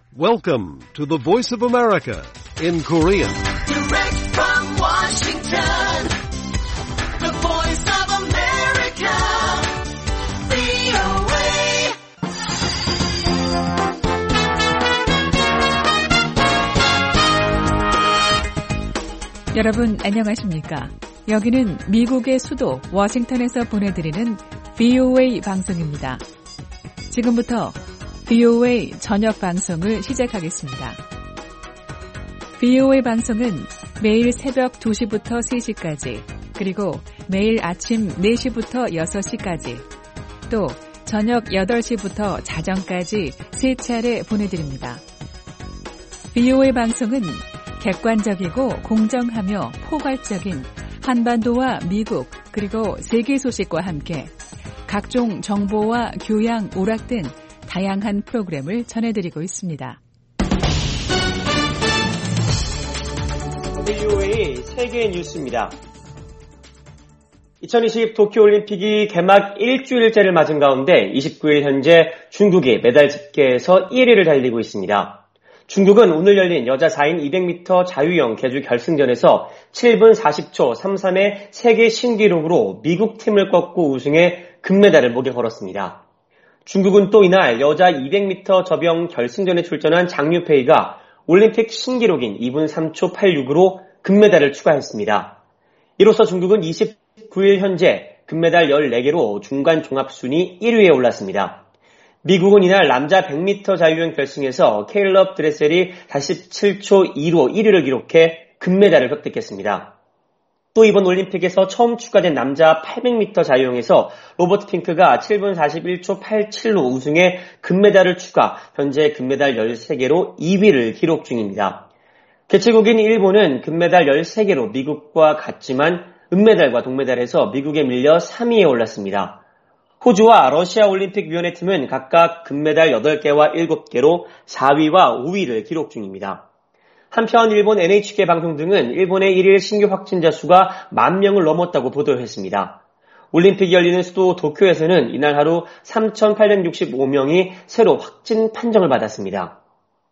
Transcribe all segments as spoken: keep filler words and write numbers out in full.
Welcome to the Voice of America in Korean. Direct from Washington, the Voice of America, 브이오에이. 여러분 안녕하십니까? 여기는 미국의 수도 워싱턴에서 보내드리는 브이오에이 방송입니다. 지금부터 브이오에이 저녁 방송을 시작하겠습니다. 브이오에이 방송은 매일 새벽 두 시부터 세 시까지, 그리고 매일 아침 네 시부터 여섯 시까지, 또 저녁 여덟 시부터 자정까지 세 차례 보내드립니다. 브이오에이 방송은 객관적이고 공정하며 포괄적인 한반도와 미국 그리고 세계 소식과 함께 각종 정보와 교양, 오락 등 다양한 프로그램을 전해드리고 있습니다. 브이오에이 세계 뉴스입니다. 이천이십 도쿄올림픽이 개막 일주일째를 맞은 가운데 이십구 일 현재 중국이 메달 집계에서 일 위를 달리고 있습니다. 중국은 오늘 열린 여자 사 인 이백 미터 자유형 계주 결승전에서 칠 분 사십 초 삼십삼의 세계 신기록으로 미국 팀을 꺾고 우승해 금메달을 목에 걸었습니다. 중국은 또 이날 여자 이백 미터 접영 결승전에 출전한 장 유페이가 올림픽 신기록인 이 분 삼 초 팔십육으로 금메달을 추가했습니다. 이로써 중국은 이십구 일 현재 금메달 열네 개로 중간 종합순위 일 위에 올랐습니다. 미국은 이날 남자 백 미터 자유형 결승에서 케일럽 드레셀이 사십칠 초 이로 일 위를 기록해 금메달을 획득했습니다. 또 이번 올림픽에서 처음 추가된 남자 팔백 미터 자유형에서 로버트 핑크가 칠 분 사십일 초 팔십칠로 우승해 금메달을 추가, 현재 금메달 열세 개로 이 위를 기록 중입니다. 개최국인 일본은 금메달 열세 개로 미국과 같지만 은메달과 동메달에서 미국에 밀려 삼 위에 올랐습니다. 호주와 러시아 올림픽위원회팀은 각각 금메달 여덟 개와 일곱 개로 사 위와 오 위를 기록 중입니다. 한편 일본 엔에이치케이 방송 등은 일본의 일 일 신규 확진자 수가 만 명을 넘었다고 보도했습니다. 올림픽이 열리는 수도 도쿄에서는 이날 하루 삼천팔백육십오 명이 새로 확진 판정을 받았습니다.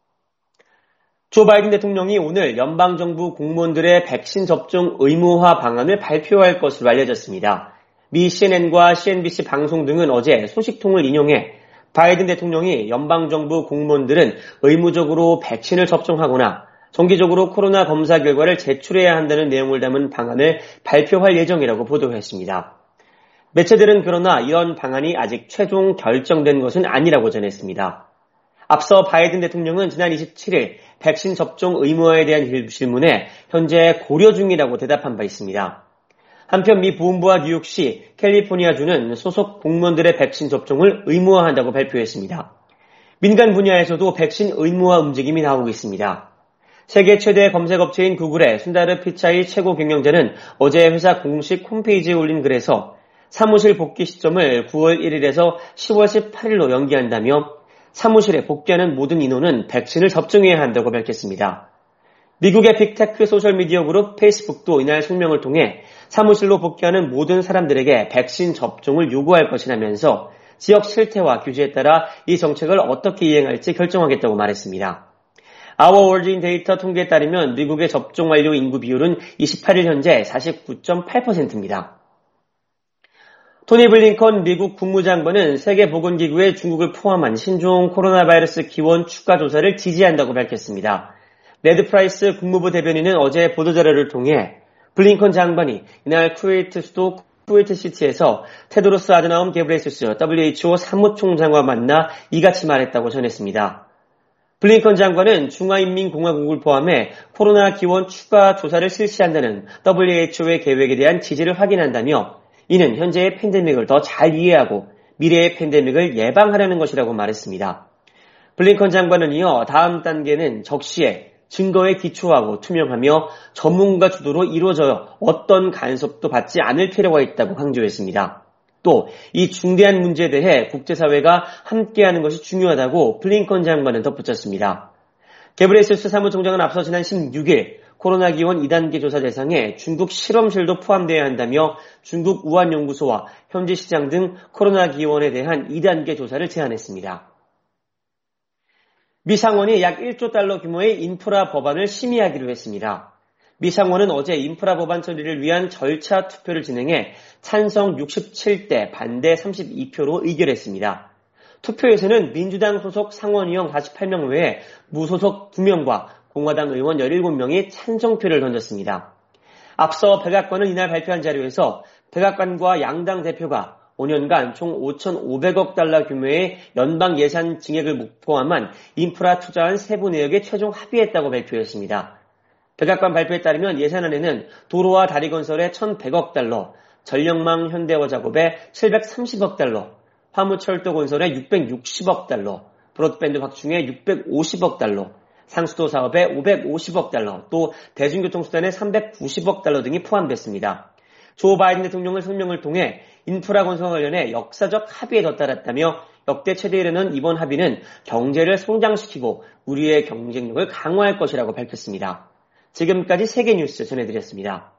조 바이든 대통령이 오늘 연방정부 공무원들의 백신 접종 의무화 방안을 발표할 것으로 알려졌습니다. 미 씨엔엔과 씨엔비씨 방송 등은 어제 소식통을 인용해 바이든 대통령이 연방정부 공무원들은 의무적으로 백신을 접종하거나 정기적으로 코로나 검사 결과를 제출해야 한다는 내용을 담은 방안을 발표할 예정이라고 보도했습니다. 매체들은 그러나 이런 방안이 아직 최종 결정된 것은 아니라고 전했습니다. 앞서 바이든 대통령은 지난 이십칠 일 백신 접종 의무화에 대한 질문에 현재 고려 중이라고 대답한 바 있습니다. 한편 미 보훈부와 뉴욕시, 캘리포니아주는 소속 공무원들의 백신 접종을 의무화한다고 발표했습니다. 민간 분야에서도 백신 의무화 움직임이 나오고 있습니다. 세계 최대 검색업체인 구글의 순다르 피차이 최고 경영자는 어제 회사 공식 홈페이지에 올린 글에서 사무실 복귀 시점을 구월 일일에서 시월 십팔일로 연기한다며 사무실에 복귀하는 모든 인원은 백신을 접종해야 한다고 밝혔습니다. 미국의 빅테크 소셜미디어 그룹 페이스북도 이날 성명을 통해 사무실로 복귀하는 모든 사람들에게 백신 접종을 요구할 것이라면서 지역 실태와 규제에 따라 이 정책을 어떻게 이행할지 결정하겠다고 말했습니다. 아워월드인 데이터 통계에 따르면 미국의 접종 완료 인구 비율은 이십팔 일 현재 사십구 점 팔 퍼센트입니다. 토니 블링컨 미국 국무장관은 세계보건기구에 중국을 포함한 신종 코로나 바이러스 기원 추가 조사를 지지한다고 밝혔습니다. 레드 프라이스 국무부 대변인은 어제 보도자료를 통해 블링컨 장관이 이날 쿠웨이트 수도 쿠웨이트 시티에서 테드로스 아드나움 게브레예수스 더블유에이치오 사무총장과 만나 이같이 말했다고 전했습니다. 블링컨 장관은 중화인민공화국을 포함해 코로나 기원 추가 조사를 실시한다는 더블유에이치오의 계획에 대한 지지를 확인한다며 이는 현재의 팬데믹을 더 잘 이해하고 미래의 팬데믹을 예방하려는 것이라고 말했습니다. 블링컨 장관은 이어 다음 단계는 적시에 증거에 기초하고 투명하며 전문가 주도로 이루어져야 어떤 간섭도 받지 않을 필요가 있다고 강조했습니다. 또 이 중대한 문제에 대해 국제사회가 함께하는 것이 중요하다고 블링컨 장관은 덧붙였습니다. 게브레예수스 사무총장은 앞서 지난 십육 일 코로나 기원 이 단계 조사 대상에 중국 실험실도 포함되어야 한다며 중국 우한연구소와 현지 시장 등 코로나 기원에 대한 이 단계 조사를 제안했습니다. 미 상원이 약 일조 달러 규모의 인프라 법안을 심의하기로 했습니다. 미 상원은 어제 인프라 법안 처리를 위한 절차 투표를 진행해 찬성 육십칠 대 반대 삼십이 표로 의결했습니다. 투표에서는 민주당 소속 상원의원 사십팔 명 외에 무소속 두 명과 공화당 의원 열일곱 명이 찬성표를 던졌습니다. 앞서 백악관은 이날 발표한 자료에서 백악관과 양당 대표가 오 년간 총 오천오백억 달러 규모의 연방 예산 증액을 포함한 인프라 투자안 세부 내역에 최종 합의했다고 발표했습니다. 백악관 발표에 따르면 예산안에는 도로와 다리 건설에 천백억 달러, 전력망 현대화 작업에 칠백삼십억 달러, 화물철도 건설에 육백육십억 달러, 브로드밴드 확충에 육백오십억 달러, 상수도 사업에 오백오십억 달러, 또 대중교통수단에 삼백구십억 달러 등이 포함됐습니다. 조 바이든 대통령의 성명을 통해 인프라 건설 관련해 역사적 합의에 덧달았다며 역대 최대에 이르는 이번 합의는 경제를 성장시키고 우리의 경쟁력을 강화할 것이라고 밝혔습니다. 지금까지 세계뉴스 전해드렸습니다.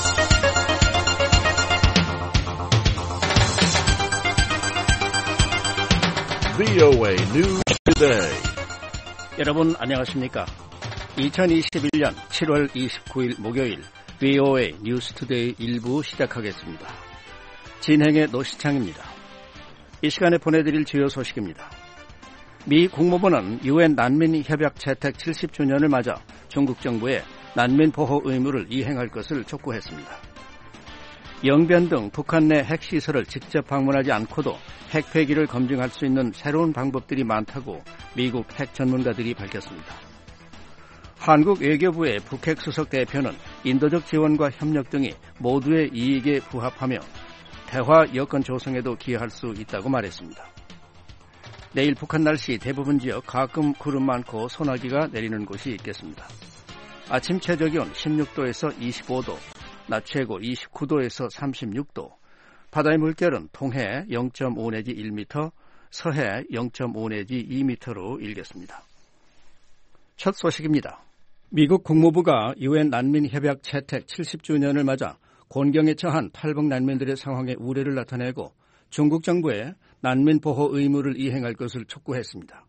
브이오에이 News Today. 여러분 안녕하십니까? 이천이십일 년 칠월 이십구일 목요일 브이오에이 뉴스 투데이 일부 시작하겠습니다. 진행의 노시창입니다. 이 시간에 보내드릴 주요 소식입니다. 미 국무부는 유엔 난민협약 채택 칠십 주년을 맞아 중국 정부에 난민 보호 의무를 이행할 것을 촉구했습니다. 영변 등 북한 내 핵시설을 직접 방문하지 않고도 핵 폐기를 검증할 수 있는 새로운 방법들이 많다고 미국 핵 전문가들이 밝혔습니다. 한국 외교부의 북핵 수석 대표는 인도적 지원과 협력 등이 모두의 이익에 부합하며 대화 여건 조성에도 기여할 수 있다고 말했습니다. 내일 북한 날씨 대부분 지역 가끔 구름 많고 소나기가 내리는 곳이 있겠습니다. 아침 최저기온 십육 도에서 이십오 도, 낮 최고 이십구 도에서 삼십육 도, 바다의 물결은 동해 영 점 오 내지 일 미터, 서해 영 점 오 내지 이 미터로 일겠습니다. 첫 소식입니다. 미국 국무부가 유엔 난민협약 채택 칠십 주년을 맞아 곤경에 처한 탈북 난민들의 상황에 우려를 나타내고 중국 정부에 난민 보호 의무를 이행할 것을 촉구했습니다.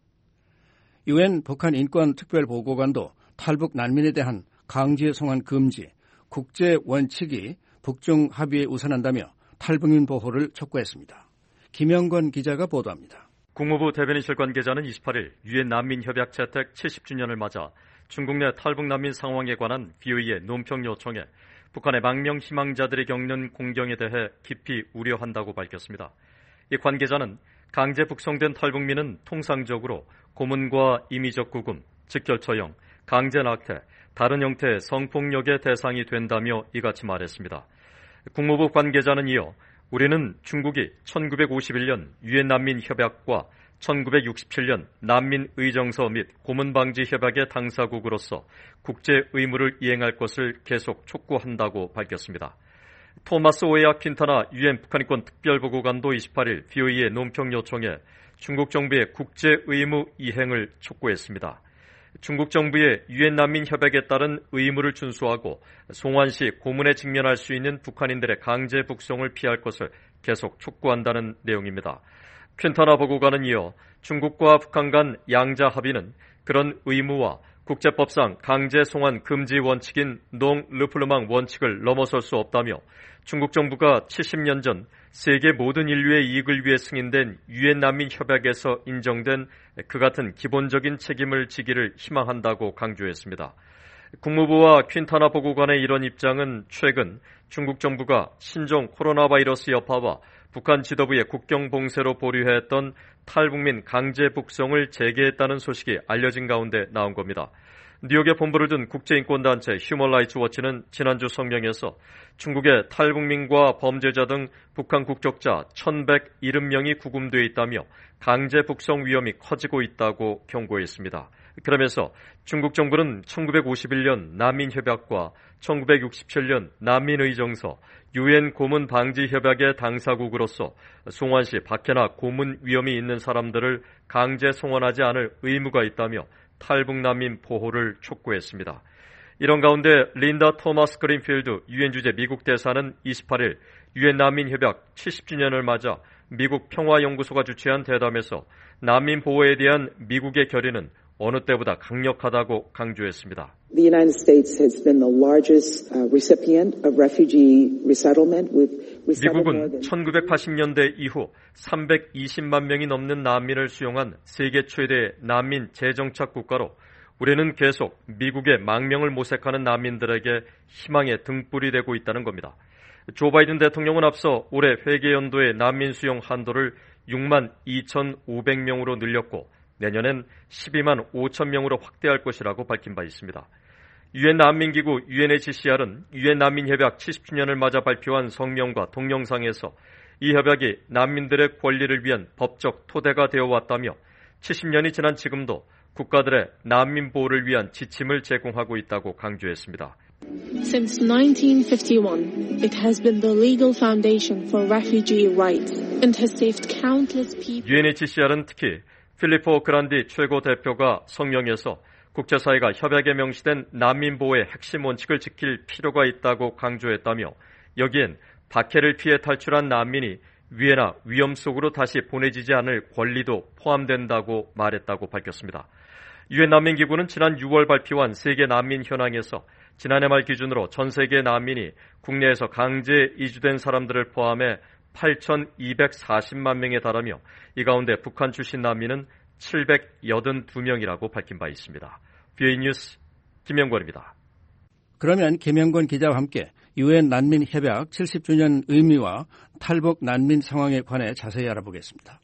유엔 북한 인권 특별보고관도 탈북 난민에 대한 강제 송환 금지, 국제 원칙이 북중 합의에 우선한다며 탈북민 보호를 촉구했습니다. 김영권 기자가 보도합니다. 국무부 대변인실 관계자는 이십팔일 유엔 난민협약 채택 칠십 주년을 맞아 중국 내 탈북 난민 상황에 관한 브이오에이의 논평 요청에 북한의 망명 희망자들이 겪는 공경에 대해 깊이 우려한다고 밝혔습니다. 이 관계자는 강제 북송된 탈북민은 통상적으로 고문과 임의적 구금, 직결 처형, 강제 낙태, 다른 형태의 성폭력의 대상이 된다며 이같이 말했습니다. 국무부 관계자는 이어 우리는 중국이 천구백오십일 년 유엔 난민 협약과 천구백육십칠 년 난민 의정서 및 고문 방지 협약의 당사국으로서 국제 의무를 이행할 것을 계속 촉구한다고 밝혔습니다. 토마스 오에아 퀸타나 유엔 북한인권 특별보고관도 이십팔일 브이오에이의 논평 요청에 중국 정부의 국제 의무 이행을 촉구했습니다. 중국 정부의 유엔 난민 협약에 따른 의무를 준수하고 송환 시 고문에 직면할 수 있는 북한인들의 강제 북송을 피할 것을 계속 촉구한다는 내용입니다. 퀸타나 보고관은 이어 중국과 북한 간 양자 합의는 그런 의무와 국제법상 강제 송환 금지 원칙인 농 르플르망 원칙을 넘어설 수 없다며 중국 정부가 칠십 년 전 세계 모든 인류의 이익을 위해 승인된 유엔 난민 협약에서 인정된 그 같은 기본적인 책임을 지기를 희망한다고 강조했습니다. 국무부와 퀸타나 보고관의 이런 입장은 최근 중국 정부가 신종 코로나 바이러스 여파와 북한 지도부의 국경 봉쇄로 보류했던 탈북민 강제 북송을 재개했다는 소식이 알려진 가운데 나온 겁니다. 뉴욕에 본부를 둔 국제인권단체 휴먼 라이츠 워치는 지난주 성명에서 중국의 탈북민과 범죄자 등 북한 국적자 천백칠십 명이 구금되어 있다며 강제 북송 위험이 커지고 있다고 경고했습니다. 그러면서 중국 정부는 천구백오십일 년 난민협약과 천구백육십칠 년 난민의정서, 유엔 고문 방지 협약의 당사국으로서 송환 시 박해나 고문 위험이 있는 사람들을 강제 송환하지 않을 의무가 있다며 탈북 난민 보호를 촉구했습니다. 이런 가운데 린다 토마스 그린필드 유엔 주재 미국 대사는 이십팔일 유엔 난민 협약 칠십 주년을 맞아 미국 평화연구소가 주최한 대담에서 난민 보호에 대한 미국의 결의는 어느 때보다 강력하다고 강조했습니다. The United States has been the largest uh, recipient of refugee resettlement. We've 미국은 천구백팔십 년대 이후 삼백이십만 명이 넘는 난민을 수용한 세계 최대 난민 재정착 국가로 우리는 계속 미국의 망명을 모색하는 난민들에게 희망의 등불이 되고 있다는 겁니다. 조 바이든 대통령은 앞서 올해 회계연도의 난민 수용 한도를 육만 이천오백 명으로 늘렸고 내년엔 십이만 오천 명으로 확대할 것이라고 밝힌 바 있습니다. 유엔 난민기구 유엔에이치씨알은 유엔 난민협약 칠십 주년을 맞아 발표한 성명과 동영상에서 이 협약이 난민들의 권리를 위한 법적 토대가 되어왔다며 칠십 년이 지난 지금도 국가들의 난민 보호를 위한 지침을 제공하고 있다고 강조했습니다. Since nineteen fifty-one, it has been the legal foundation for refugee rights and has saved countless people. 유엔에이치씨알은 특히 필리포 그란디 최고 대표가 성명에서 국제사회가 협약에 명시된 난민 보호의 핵심 원칙을 지킬 필요가 있다고 강조했다며 여기엔 박해를 피해 탈출한 난민이 위해나 위험 속으로 다시 보내지지 않을 권리도 포함된다고 말했다고 밝혔습니다. 유엔 난민기구는 지난 유월 발표한 세계 난민 현황에서 지난해 말 기준으로 전 세계 난민이 국내에서 강제 이주된 사람들을 포함해 팔천이백사십만 명에 달하며 이 가운데 북한 출신 난민은 칠백팔십이 명이라고 밝힌 바 있습니다. 비오에이 뉴스 김영권입니다. 그러면 김영권 기자와 함께 유엔 난민 협약 칠십 주년 의미와 탈북 난민 상황에 관해 자세히 알아보겠습니다.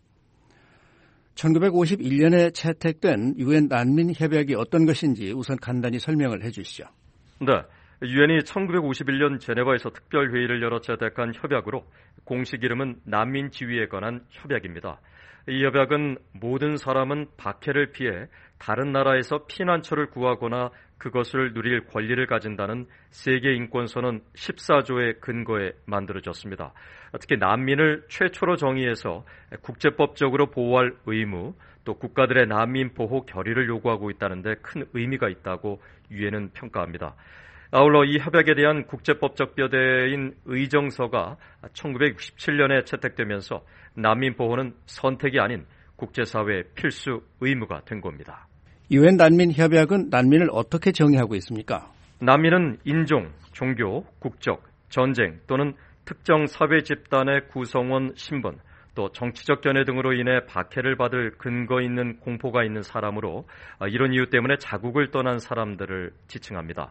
천구백오십일 년에 채택된 유엔 난민 협약이 어떤 것인지 우선 간단히 설명을 해 주시죠. 네, 유엔이 천구백오십일 년 제네바에서 특별회의를 열어 채택한 협약으로 공식 이름은 난민 지위에 관한 협약입니다. 이 협약은 모든 사람은 박해를 피해 다른 나라에서 피난처를 구하거나 그것을 누릴 권리를 가진다는 세계인권선언 십사 조의 근거에 만들어졌습니다. 특히 난민을 최초로 정의해서 국제법적으로 보호할 의무, 또 국가들의 난민 보호 결의를 요구하고 있다는 데 큰 의미가 있다고 유엔은 평가합니다. 아울러 이 협약에 대한 국제법적 뼈대인 의정서가 천구백육십칠 년에 채택되면서 난민 보호는 선택이 아닌 국제사회의 필수 의무가 된 겁니다. 유엔 난민 협약은 난민을 어떻게 정의하고 있습니까? 난민은 인종, 종교, 국적, 전쟁 또는 특정 사회 집단의 구성원 신분, 또 정치적 견해 등으로 인해 박해를 받을 근거 있는 공포가 있는 사람으로 이런 이유 때문에 자국을 떠난 사람들을 지칭합니다.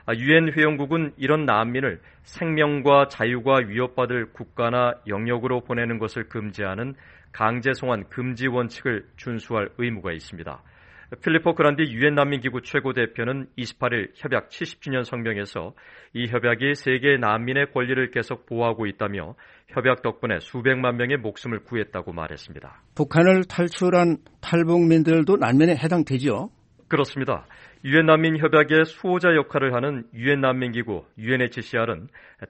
유엔 회원국은 이런 난민을 생명과 자유가 위협받을 국가나 영역으로 보내는 것을 금지하는 강제 송환 금지 원칙을 준수할 의무가 있습니다. 필리포 그란디 유엔 난민기구 최고 대표는 이십팔 일 협약 칠십 주년 성명에서 이 협약이 세계 난민의 권리를 계속 보호하고 있다며 협약 덕분에 수백만 명의 목숨을 구했다고 말했습니다. 북한을 탈출한 탈북민들도 난민에 해당되죠? 그렇습니다. 유엔 난민 협약의 수호자 역할을 하는 유엔 난민기구 유엔에이치씨알은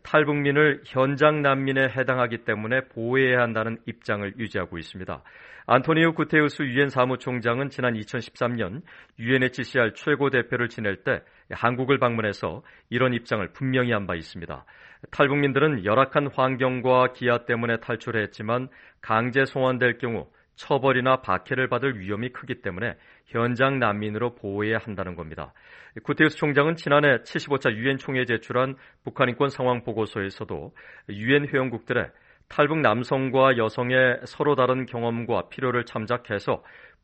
탈북민을 현장 난민에 해당하기 때문에 보호해야 한다는 입장을 유지하고 있습니다. 안토니오 구테우스 유엔 사무총장은 지난 이천십삼 년 유엔에이치씨알 최고 대표를 지낼 때 한국을 방문해서 이런 입장을 분명히 한 바 있습니다. 탈북민들은 열악한 환경과 기아 때문에 탈출했지만 강제 송환될 경우 처벌이나 박해를 받을 위험이 크기 때문에 현장 난민으로 보호해야 한다는 겁니다. 구테우스 총장은 지난해 칠십오 차 유엔 총회에 제출한 북한 인권 상황 보고서에서도 유엔 회원국들의 탈북 남성과 여성의 서로 다른 경험과 필요를 참작해서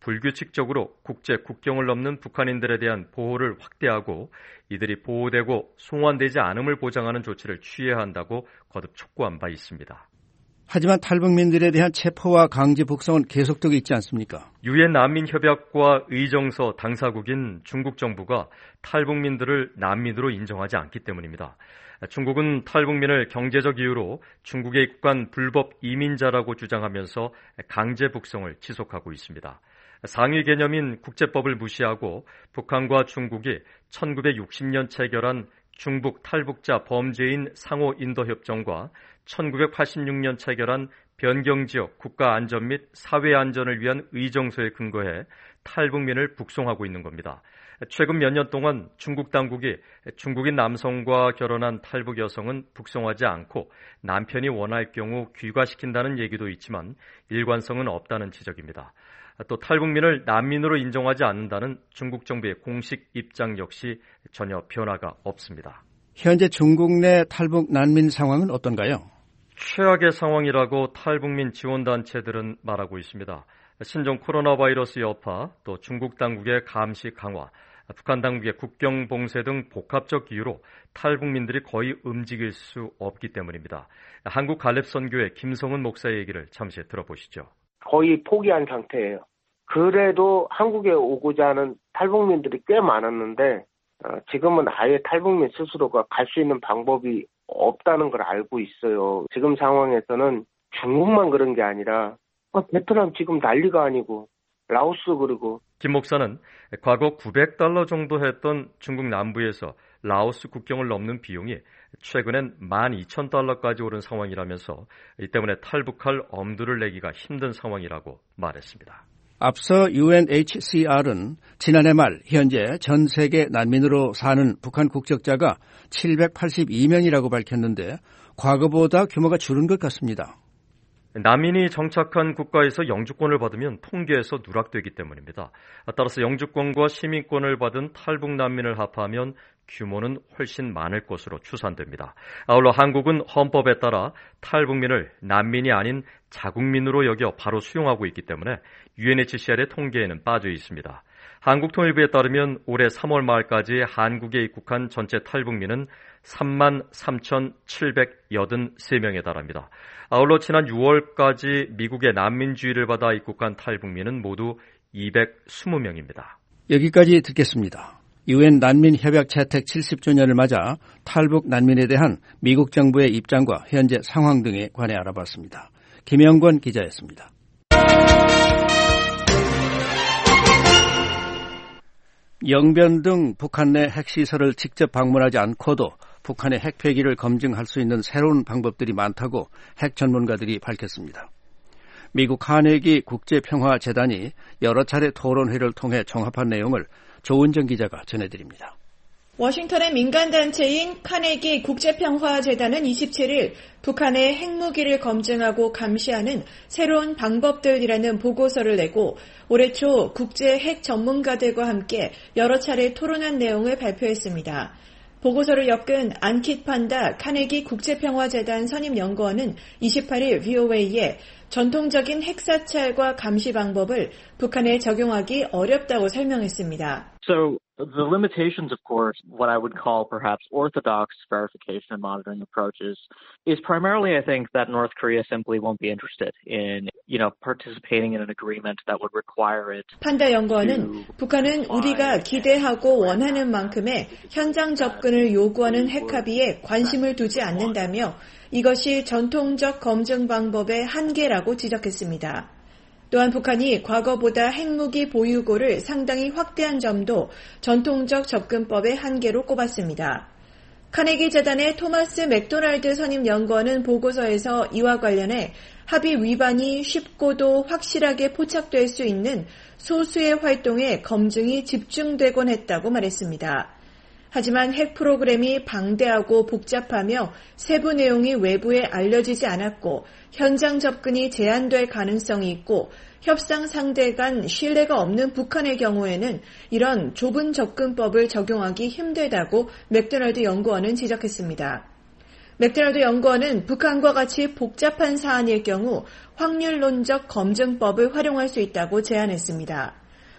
불규칙적으로 국제 국경을 넘는 북한인들에 대한 보호를 확대하고 이들이 보호되고 송환되지 않음을 보장하는 조치를 취해야 한다고 거듭 촉구한 바 있습니다. 하지만 탈북민들에 대한 체포와 강제 북송은 계속되고 있지 않습니까? 유엔 난민협약과 의정서 당사국인 중국 정부가 탈북민들을 난민으로 인정하지 않기 때문입니다. 중국은 탈북민을 경제적 이유로 중국에 입국한 불법 이민자라고 주장하면서 강제 북송을 지속하고 있습니다. 상위 개념인 국제법을 무시하고 북한과 중국이 천구백육십 년 체결한 중북 탈북자 범죄인 상호 인도협정과 천구백팔십육 년 체결한 변경지역 국가안전 및 사회안전을 위한 의정서에 근거해 탈북민을 북송하고 있는 겁니다. 최근 몇 년 동안 중국 당국이 중국인 남성과 결혼한 탈북 여성은 북송하지 않고 남편이 원할 경우 귀가시킨다는 얘기도 있지만 일관성은 없다는 지적입니다. 또 탈북민을 난민으로 인정하지 않는다는 중국 정부의 공식 입장 역시 전혀 변화가 없습니다. 현재 중국 내 탈북 난민 상황은 어떤가요? 최악의 상황이라고 탈북민 지원단체들은 말하고 있습니다. 신종 코로나 바이러스 여파, 또 중국 당국의 감시 강화, 북한 당국의 국경 봉쇄 등 복합적 이유로 탈북민들이 거의 움직일 수 없기 때문입니다. 한국 갈렙선교회 김성은 목사의 얘기를 잠시 들어보시죠. 거의 포기한 상태예요. 그래도 한국에 오고자 하는 탈북민들이 꽤 많았는데 지금은 아예 탈북민 스스로가 갈 수 있는 방법이 없다는 걸 알고 있어요. 지금 상황에서는 중국만 그런 게 아니라 베트남 지금 난리가 아니고 라오스 그리고 김 목사는 과거 구백 달러 정도 했던 중국 남부에서 라오스 국경을 넘는 비용이 최근엔 만 이천 달러까지 오른 상황이라면서 이 때문에 탈북할 엄두를 내기가 힘든 상황이라고 말했습니다. 앞서 유엔에이치씨알은 지난해 말 현재 전 세계 난민으로 사는 북한 국적자가 칠백팔십이 명이라고 밝혔는데 과거보다 규모가 줄은 것 같습니다. 난민이 정착한 국가에서 영주권을 받으면 통계에서 누락되기 때문입니다. 따라서 영주권과 시민권을 받은 탈북 난민을 합하면 규모는 훨씬 많을 것으로 추산됩니다. 아울러 한국은 헌법에 따라 탈북민을 난민이 아닌 자국민으로 여겨 바로 수용하고 있기 때문에 유엔에이치씨알의 통계에는 빠져 있습니다. 한국통일부에 따르면 올해 삼월 말까지 한국에 입국한 전체 탈북민은 삼만 삼천칠백팔십삼 명에 달합니다. 아울러 지난 유월까지 미국의 난민주의를 받아 입국한 탈북민은 모두 이백이십 명입니다. 여기까지 듣겠습니다. 유엔 난민협약 채택 칠십 주년을 맞아 탈북 난민에 대한 미국 정부의 입장과 현재 상황 등에 관해 알아봤습니다. 김영권 기자였습니다. 영변 등 북한 내 핵시설을 직접 방문하지 않고도 북한의 핵 폐기를 검증할 수 있는 새로운 방법들이 많다고 핵 전문가들이 밝혔습니다. 미국 카네기 국제평화재단이 여러 차례 토론회를 통해 종합한 내용을 조은정 기자가 전해드립니다. 워싱턴의 민간단체인 카네기 국제평화재단은 이십칠일 북한의 핵무기를 검증하고 감시하는 새로운 방법들이라는 보고서를 내고 올해 초 국제 핵 전문가들과 함께 여러 차례 토론한 내용을 발표했습니다. 보고서를 엮은 안킷 판다 카네기 국제평화재단 선임연구원은 이십팔일 브이오에이에 전통적인 핵사찰과 감시 방법을 북한에 적용하기 어렵다고 설명했습니다. So the limitations, of course, what I would call perhaps orthodox verification and monitoring approaches is primarily, I think, that North Korea simply won't be interested in, you know, participating in an agreement that would require it. 판다 연구원은 북한은 우리가 기대하고 원하는 만큼의 현장 접근을 요구하는 핵합의에 관심을 두지 않는다며 이것이 전통적 검증 방법의 한계라고 지적했습니다. 또한 북한이 과거보다 핵무기 보유고를 상당히 확대한 점도 전통적 접근법의 한계로 꼽았습니다. 카네기 재단의 토마스 맥도날드 선임연구원은 보고서에서 이와 관련해 합의 위반이 쉽고도 확실하게 포착될 수 있는 소수의 활동에 검증이 집중되곤 했다고 말했습니다. 하지만 핵 프로그램이 방대하고 복잡하며 세부 내용이 외부에 알려지지 않았고 현장 접근이 제한될 가능성이 있고 협상 상대 간 신뢰가 없는 북한의 경우에는 이런 좁은 접근법을 적용하기 힘들다고 맥도날드 연구원은 지적했습니다. 맥도날드 연구원은 북한과 같이 복잡한 사안일 경우 확률론적 검증법을 활용할 수 있다고 제안했습니다.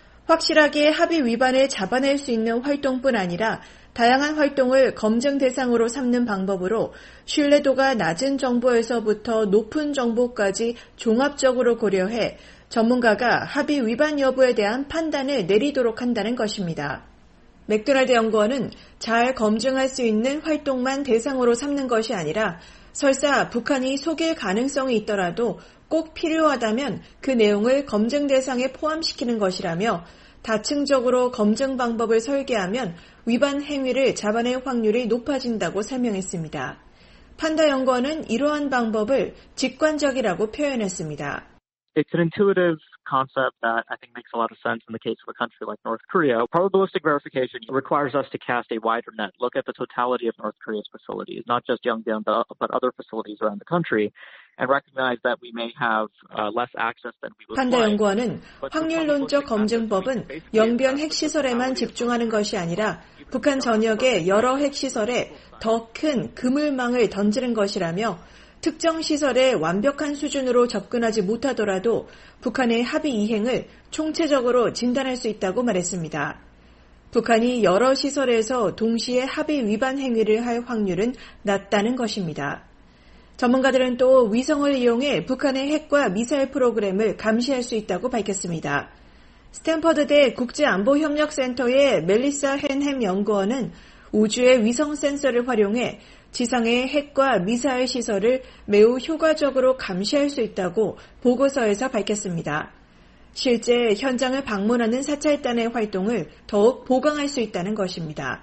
확실하게 합의 위반을 잡아낼 수 있는 활동뿐 아니라 다양한 활동을 검증 대상으로 삼는 방법으로 신뢰도가 낮은 정보에서부터 높은 정보까지 종합적으로 고려해 전문가가 합의 위반 여부에 대한 판단을 내리도록 한다는 것입니다. 맥도날드 연구원은 잘 검증할 수 있는 활동만 대상으로 삼는 것이 아니라 설사 북한이 속일 가능성이 있더라도 꼭 필요하다면 그 내용을 검증 대상에 포함시키는 것이라며 다층적으로 검증 방법을 설계하면 위반 행위를 잡아낼 확률이 높아진다고 설명했습니다. 판다 연구원은 이러한 방법을 직관적이라고 표현했습니다. It's an intuitive concept that I think makes a lot of sense in the case of a country like North Korea. Probabilistic verification requires us to cast a wider net, look at the totality of North Korea's facilities, not just Yeongbyon, but other facilities around the country, and recognize that we may have uh, less access than we would 판다 like. 연구원은 확률론적 검증법은 영변 핵시설에만 집중하는 것이 아니라 북한 전역의 여러 핵시설에 더 큰 그물망을 던지는 것이라며 특정 시설에 완벽한 수준으로 접근하지 못하더라도 북한의 합의 이행을 총체적으로 진단할 수 있다고 말했습니다. 북한이 여러 시설에서 동시에 합의 위반 행위를 할 확률은 낮다는 것입니다. 전문가들은 또 위성을 이용해 북한의 핵과 미사일 프로그램을 감시할 수 있다고 밝혔습니다. 스탠퍼드대 국제안보협력센터의 멜리사 헨햄 연구원은 우주의 위성 센서를 활용해 지상의 핵과 미사일 시설을 매우 효과적으로 감시할 수 있다고 보고서에서 밝혔습니다. 실제 현장을 방문하는 사찰단의 활동을 더욱 보강할 수 있다는 것입니다.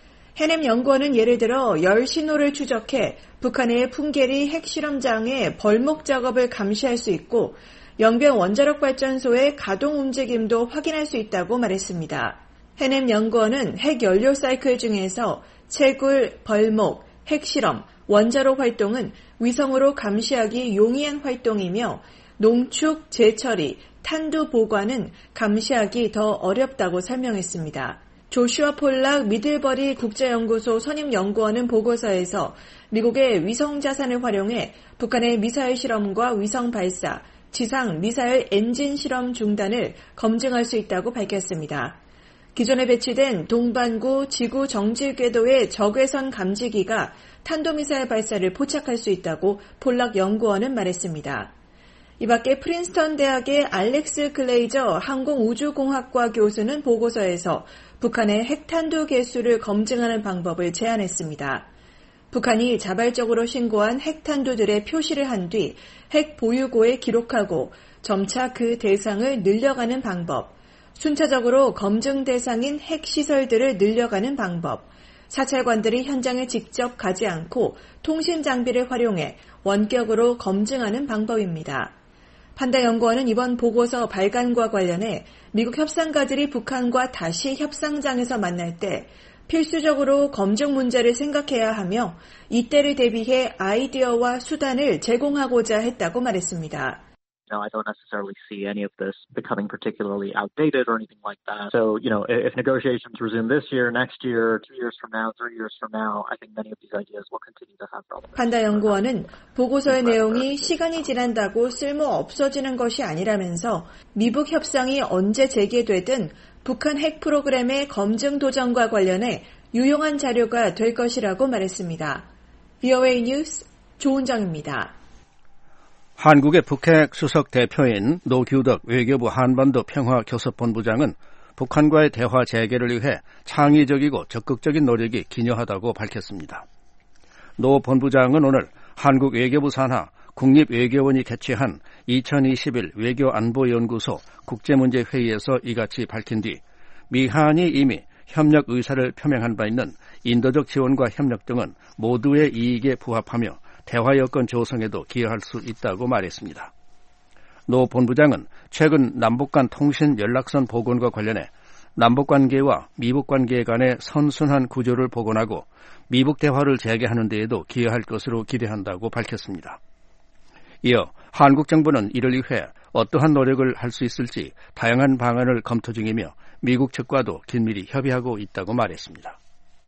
헨햄 연구원은 예를 들어 열 신호를 추적해 북한의 풍계리 핵실험장의 벌목 작업을 감시할 수 있고 영변 원자력 발전소의 가동 움직임도 확인할 수 있다고 말했습니다. 헨햄 연구원은 핵 연료 사이클 중에서 채굴, 벌목, 핵실험, 원자로 활동은 위성으로 감시하기 용이한 활동이며 농축, 재처리, 탄두 보관은 감시하기 더 어렵다고 설명했습니다. 조슈아 폴락 미들버리 국제연구소 선임연구원은 보고서에서 미국의 위성 자산을 활용해 북한의 미사일 실험과 위성 발사, 지상 미사일 엔진 실험 중단을 검증할 수 있다고 밝혔습니다. 기존에 배치된 동반구 지구 정질 궤도의 적외선 감지기가 탄도미사일 발사를 포착할 수 있다고 폴락 연구원은 말했습니다. 이 밖에 프린스턴 대학의 알렉스 글레이저 항공우주공학과 교수는 보고서에서 북한의 핵탄두 개수를 검증하는 방법을 제안했습니다. 북한이 자발적으로 신고한 핵탄두들의 표시를 한 뒤 핵 보유고에 기록하고 점차 그 대상을 늘려가는 방법, 순차적으로 검증 대상인 핵시설들을 늘려가는 방법, 사찰관들이 현장에 직접 가지 않고 통신 장비를 활용해 원격으로 검증하는 방법입니다. 판다 연구원은 이번 보고서 발간과 관련해 미국 협상가들이 북한과 다시 협상장에서 만날 때 필수적으로 검증 문제를 생각해야 하며 이때를 대비해 아이디어와 수단을 제공하고자 했다고 말했습니다. No, I don't necessarily see any of this becoming particularly outdated or anything like that. So, you know, if negotiations resume this year, next year, two years from now, three years from now, I think many of these ideas will continue to have relevance. 판다 연구원은 보고서의 내용이 시간이 지난다고 쓸모 없어지는 것이 아니라면서 미북 협상이 언제 재개되든 북한 핵 프로그램의 검증 도전과 관련해 유용한 자료가 될 것이라고 말했습니다. 브이오에이 뉴스 조은정입니다. 한국의 북핵 수석 대표인 노규덕 외교부 한반도 평화교섭본부장은 북한과의 대화 재개를 위해 창의적이고 적극적인 노력이 기여하다고 밝혔습니다. 노 본부장은 오늘 한국 외교부 산하 국립외교원이 개최한 이천이십일 외교안보연구소 국제문제회의에서 이같이 밝힌 뒤 미한이 이미 협력 의사를 표명한 바 있는 인도적 지원과 협력 등은 모두의 이익에 부합하며 대화 여건 조성에도 기여할 수 있다고 말했습니다. 노 본부장은 최근 남북 간 통신 연락선 복원과 관련해 남북 관계와 미북 관계 간의 선순환 구조를 복원하고 미북 대화를 재개하는 데에도 기여할 것으로 기대한다고 밝혔습니다. 이어 한국 정부는 이를 위해 어떠한 노력을 할 수 있을지 다양한 방안을 검토 중이며 미국 측과도 긴밀히 협의하고 있다고 말했습니다.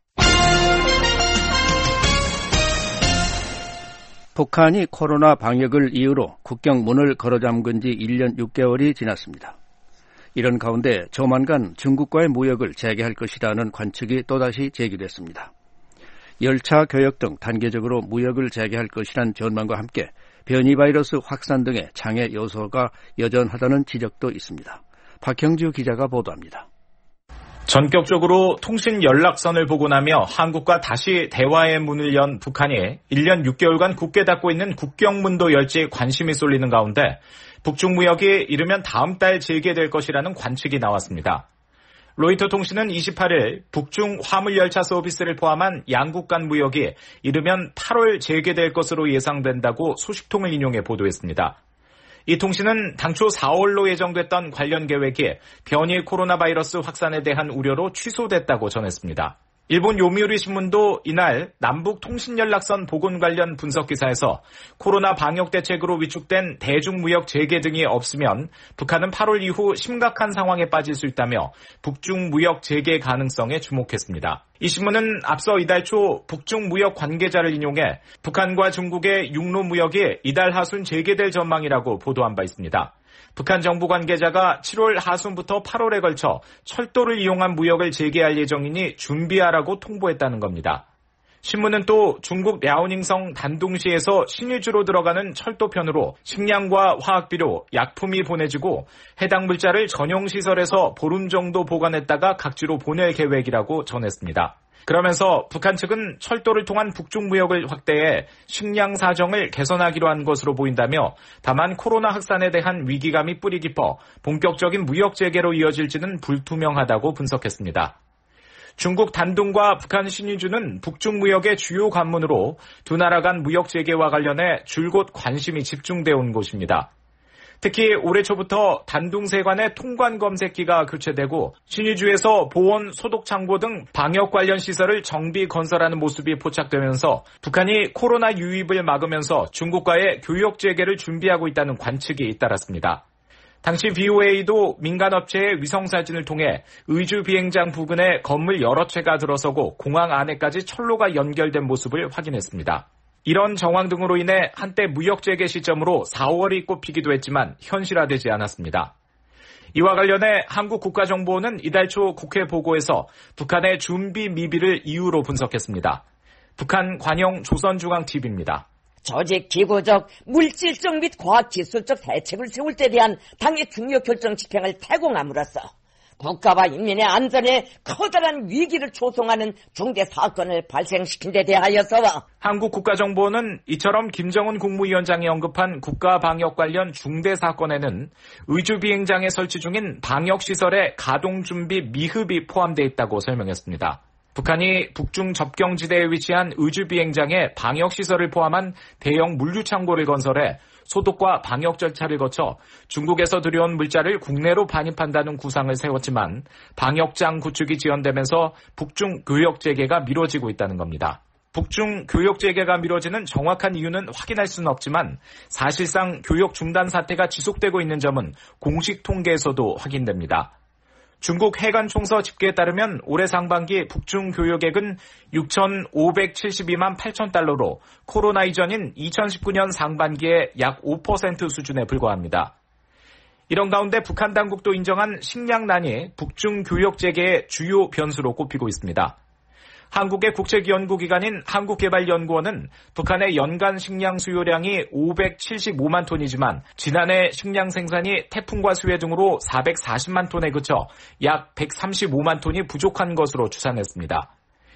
북한이 코로나 방역을 이유로 국경 문을 걸어 잠근 지 일 년 육 개월이 지났습니다. 이런 가운데 조만간 중국과의 무역을 재개할 것이라는 관측이 또다시 제기됐습니다. 열차 교역 등 단계적으로 무역을 재개할 것이란 전망과 함께 변이 바이러스 확산 등의 장애 요소가 여전하다는 지적도 있습니다. 박형주 기자가 보도합니다. 전격적으로 통신 연락선을 복원하며 한국과 다시 대화의 문을 연 북한이 일 년 육 개월간 굳게 닫고 있는 국경문도 열지 관심이 쏠리는 가운데 북중 무역이 이르면 다음 달 재개될 것이라는 관측이 나왔습니다. 로이터 통신은 이십팔 일 북중 화물열차 서비스를 포함한 양국 간 무역이 이르면 팔월 재개될 것으로 예상된다고 소식통을 인용해 보도했습니다. 이 통신은 당초 사월로 예정됐던 관련 계획이 변이 코로나 바이러스 확산에 대한 우려로 취소됐다고 전했습니다. 일본 요미우리 신문도 이날 남북 통신연락선 복원 관련 분석 기사에서 코로나 방역 대책으로 위축된 대중무역 재개 등이 없으면 북한은 팔월 이후 심각한 상황에 빠질 수 있다며 북중 무역 재개 가능성에 주목했습니다. 이 신문은 앞서 이달 초 북중 무역 관계자를 인용해 북한과 중국의 육로 무역이 이달 하순 재개될 전망이라고 보도한 바 있습니다. 북한 정부 관계자가 칠월 하순부터 팔월에 걸쳐 철도를 이용한 무역을 재개할 예정이니 준비하라고 통보했다는 겁니다. 신문은 또 중국 랴오닝성 단둥시에서 신의주로 들어가는 철도편으로 식량과 화학비료, 약품이 보내지고 해당 물자를 전용시설에서 보름 정도 보관했다가 각지로 보낼 계획이라고 전했습니다. 그러면서 북한 측은 철도를 통한 북중 무역을 확대해 식량 사정을 개선하기로 한 것으로 보인다며 다만 코로나 확산에 대한 위기감이 뿌리 깊어 본격적인 무역 재개로 이어질지는 불투명하다고 분석했습니다. 중국 단둥과 북한 신의주는 북중 무역의 주요 관문으로 두 나라 간 무역 재개와 관련해 줄곧 관심이 집중되어 온 곳입니다. 특히 올해 초부터 단둥세관의 통관 검색기가 교체되고 신의주에서 보온, 소독 창고 등 방역 관련 시설을 정비 건설하는 모습이 포착되면서 북한이 코로나 유입을 막으면서 중국과의 교역 재개를 준비하고 있다는 관측이 잇따랐습니다. 당시 브이오에이도 민간업체의 위성사진을 통해 의주 비행장 부근에 건물 여러 채가 들어서고 공항 안에까지 철로가 연결된 모습을 확인했습니다. 이런 정황 등으로 인해 한때 무역 재개 시점으로 사월이 꼽히기도 했지만 현실화되지 않았습니다. 이와 관련해 한국 국가정보원은 이달 초 국회 보고에서 북한의 준비 미비를 이유로 분석했습니다. 북한 관영 조선중앙티비입니다. 조직, 기구적, 물질적 및 과학기술적 대책을 세울 때 대한 당의 중요 결정 집행을 태공함으로써 국가와 인민의 안전에 커다란 위기를 조성하는 중대 사건을 발생시킨 데 대하여서 한국 국가정보원은 이처럼 김정은 국무위원장이 언급한 국가방역 관련 중대 사건에는 의주 비행장에 설치 중인 방역시설의 가동준비 미흡이 포함되어 있다고 설명했습니다. 북한이 북중 접경지대에 위치한 의주 비행장에 방역시설을 포함한 대형 물류창고를 건설해 소독과 방역 절차를 거쳐 중국에서 들여온 물자를 국내로 반입한다는 구상을 세웠지만 방역장 구축이 지연되면서 북중 교역 재개가 미뤄지고 있다는 겁니다. 북중 교역 재개가 미뤄지는 정확한 이유는 확인할 수는 없지만 사실상 교역 중단 사태가 지속되고 있는 점은 공식 통계에서도 확인됩니다. 중국 해관총서 집계에 따르면 올해 상반기 북중 교역액은 육천오백칠십이만 팔천 달러로 코로나 이전인 이천십구 년 상반기의 약 오 퍼센트 수준에 불과합니다. 이런 가운데 북한 당국도 인정한 식량난이 북중 교역 재개의 주요 변수로 꼽히고 있습니다. 한국의 국책연구기관인 한국개발연구원은 북한의 연간 식량 수요량이 오백칠십오만 톤이지만 지난해 식량 생산이 태풍과 수해 등으로 사백사십만 톤에 그쳐 약 백삼십오만 톤이 부족한 것으로 추산했습니다.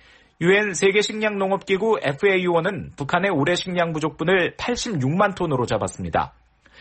유엔 세계식량농업기구 에프에이오는 북한의 올해 식량 부족분을 팔십육만 톤으로 잡았습니다.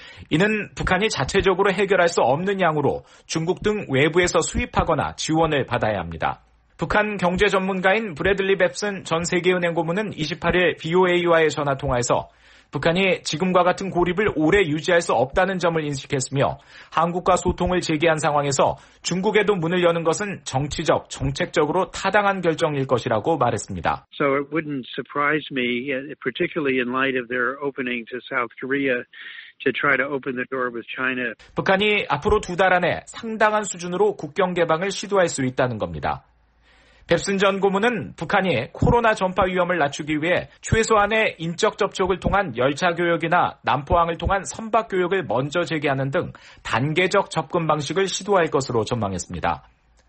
이는 북한이 자체적으로 해결할 수 없는 양으로 중국 등 외부에서 수입하거나 지원을 받아야 합니다. 북한 경제 전문가인 브래들리 뱁슨 전 세계은행 고문은 이십팔 일 브이오에이와의 전화통화에서 북한이 지금과 같은 고립을 오래 유지할 수 없다는 점을 인식했으며 한국과 소통을 재개한 상황에서 중국에도 문을 여는 것은 정치적, 정책적으로 타당한 결정일 것이라고 말했습니다. So it wouldn't surprise me, particularly in light of their opening to South Korea. To try to open the door with China. 북한이 앞으로 두 달 안에 상당한 수준으로 국경 개방을 시도할 수 있다는 겁니다. 뱁슨 전 고문은 북한이 코로나 전파 위험을 낮추기 위해 최소한의 인적 접촉을 통한 열차 교역이나 남포항을 통한 선박 교역을 먼저 재개하는 등 단계적 접근 방식을 시도할 것으로 전망했습니다.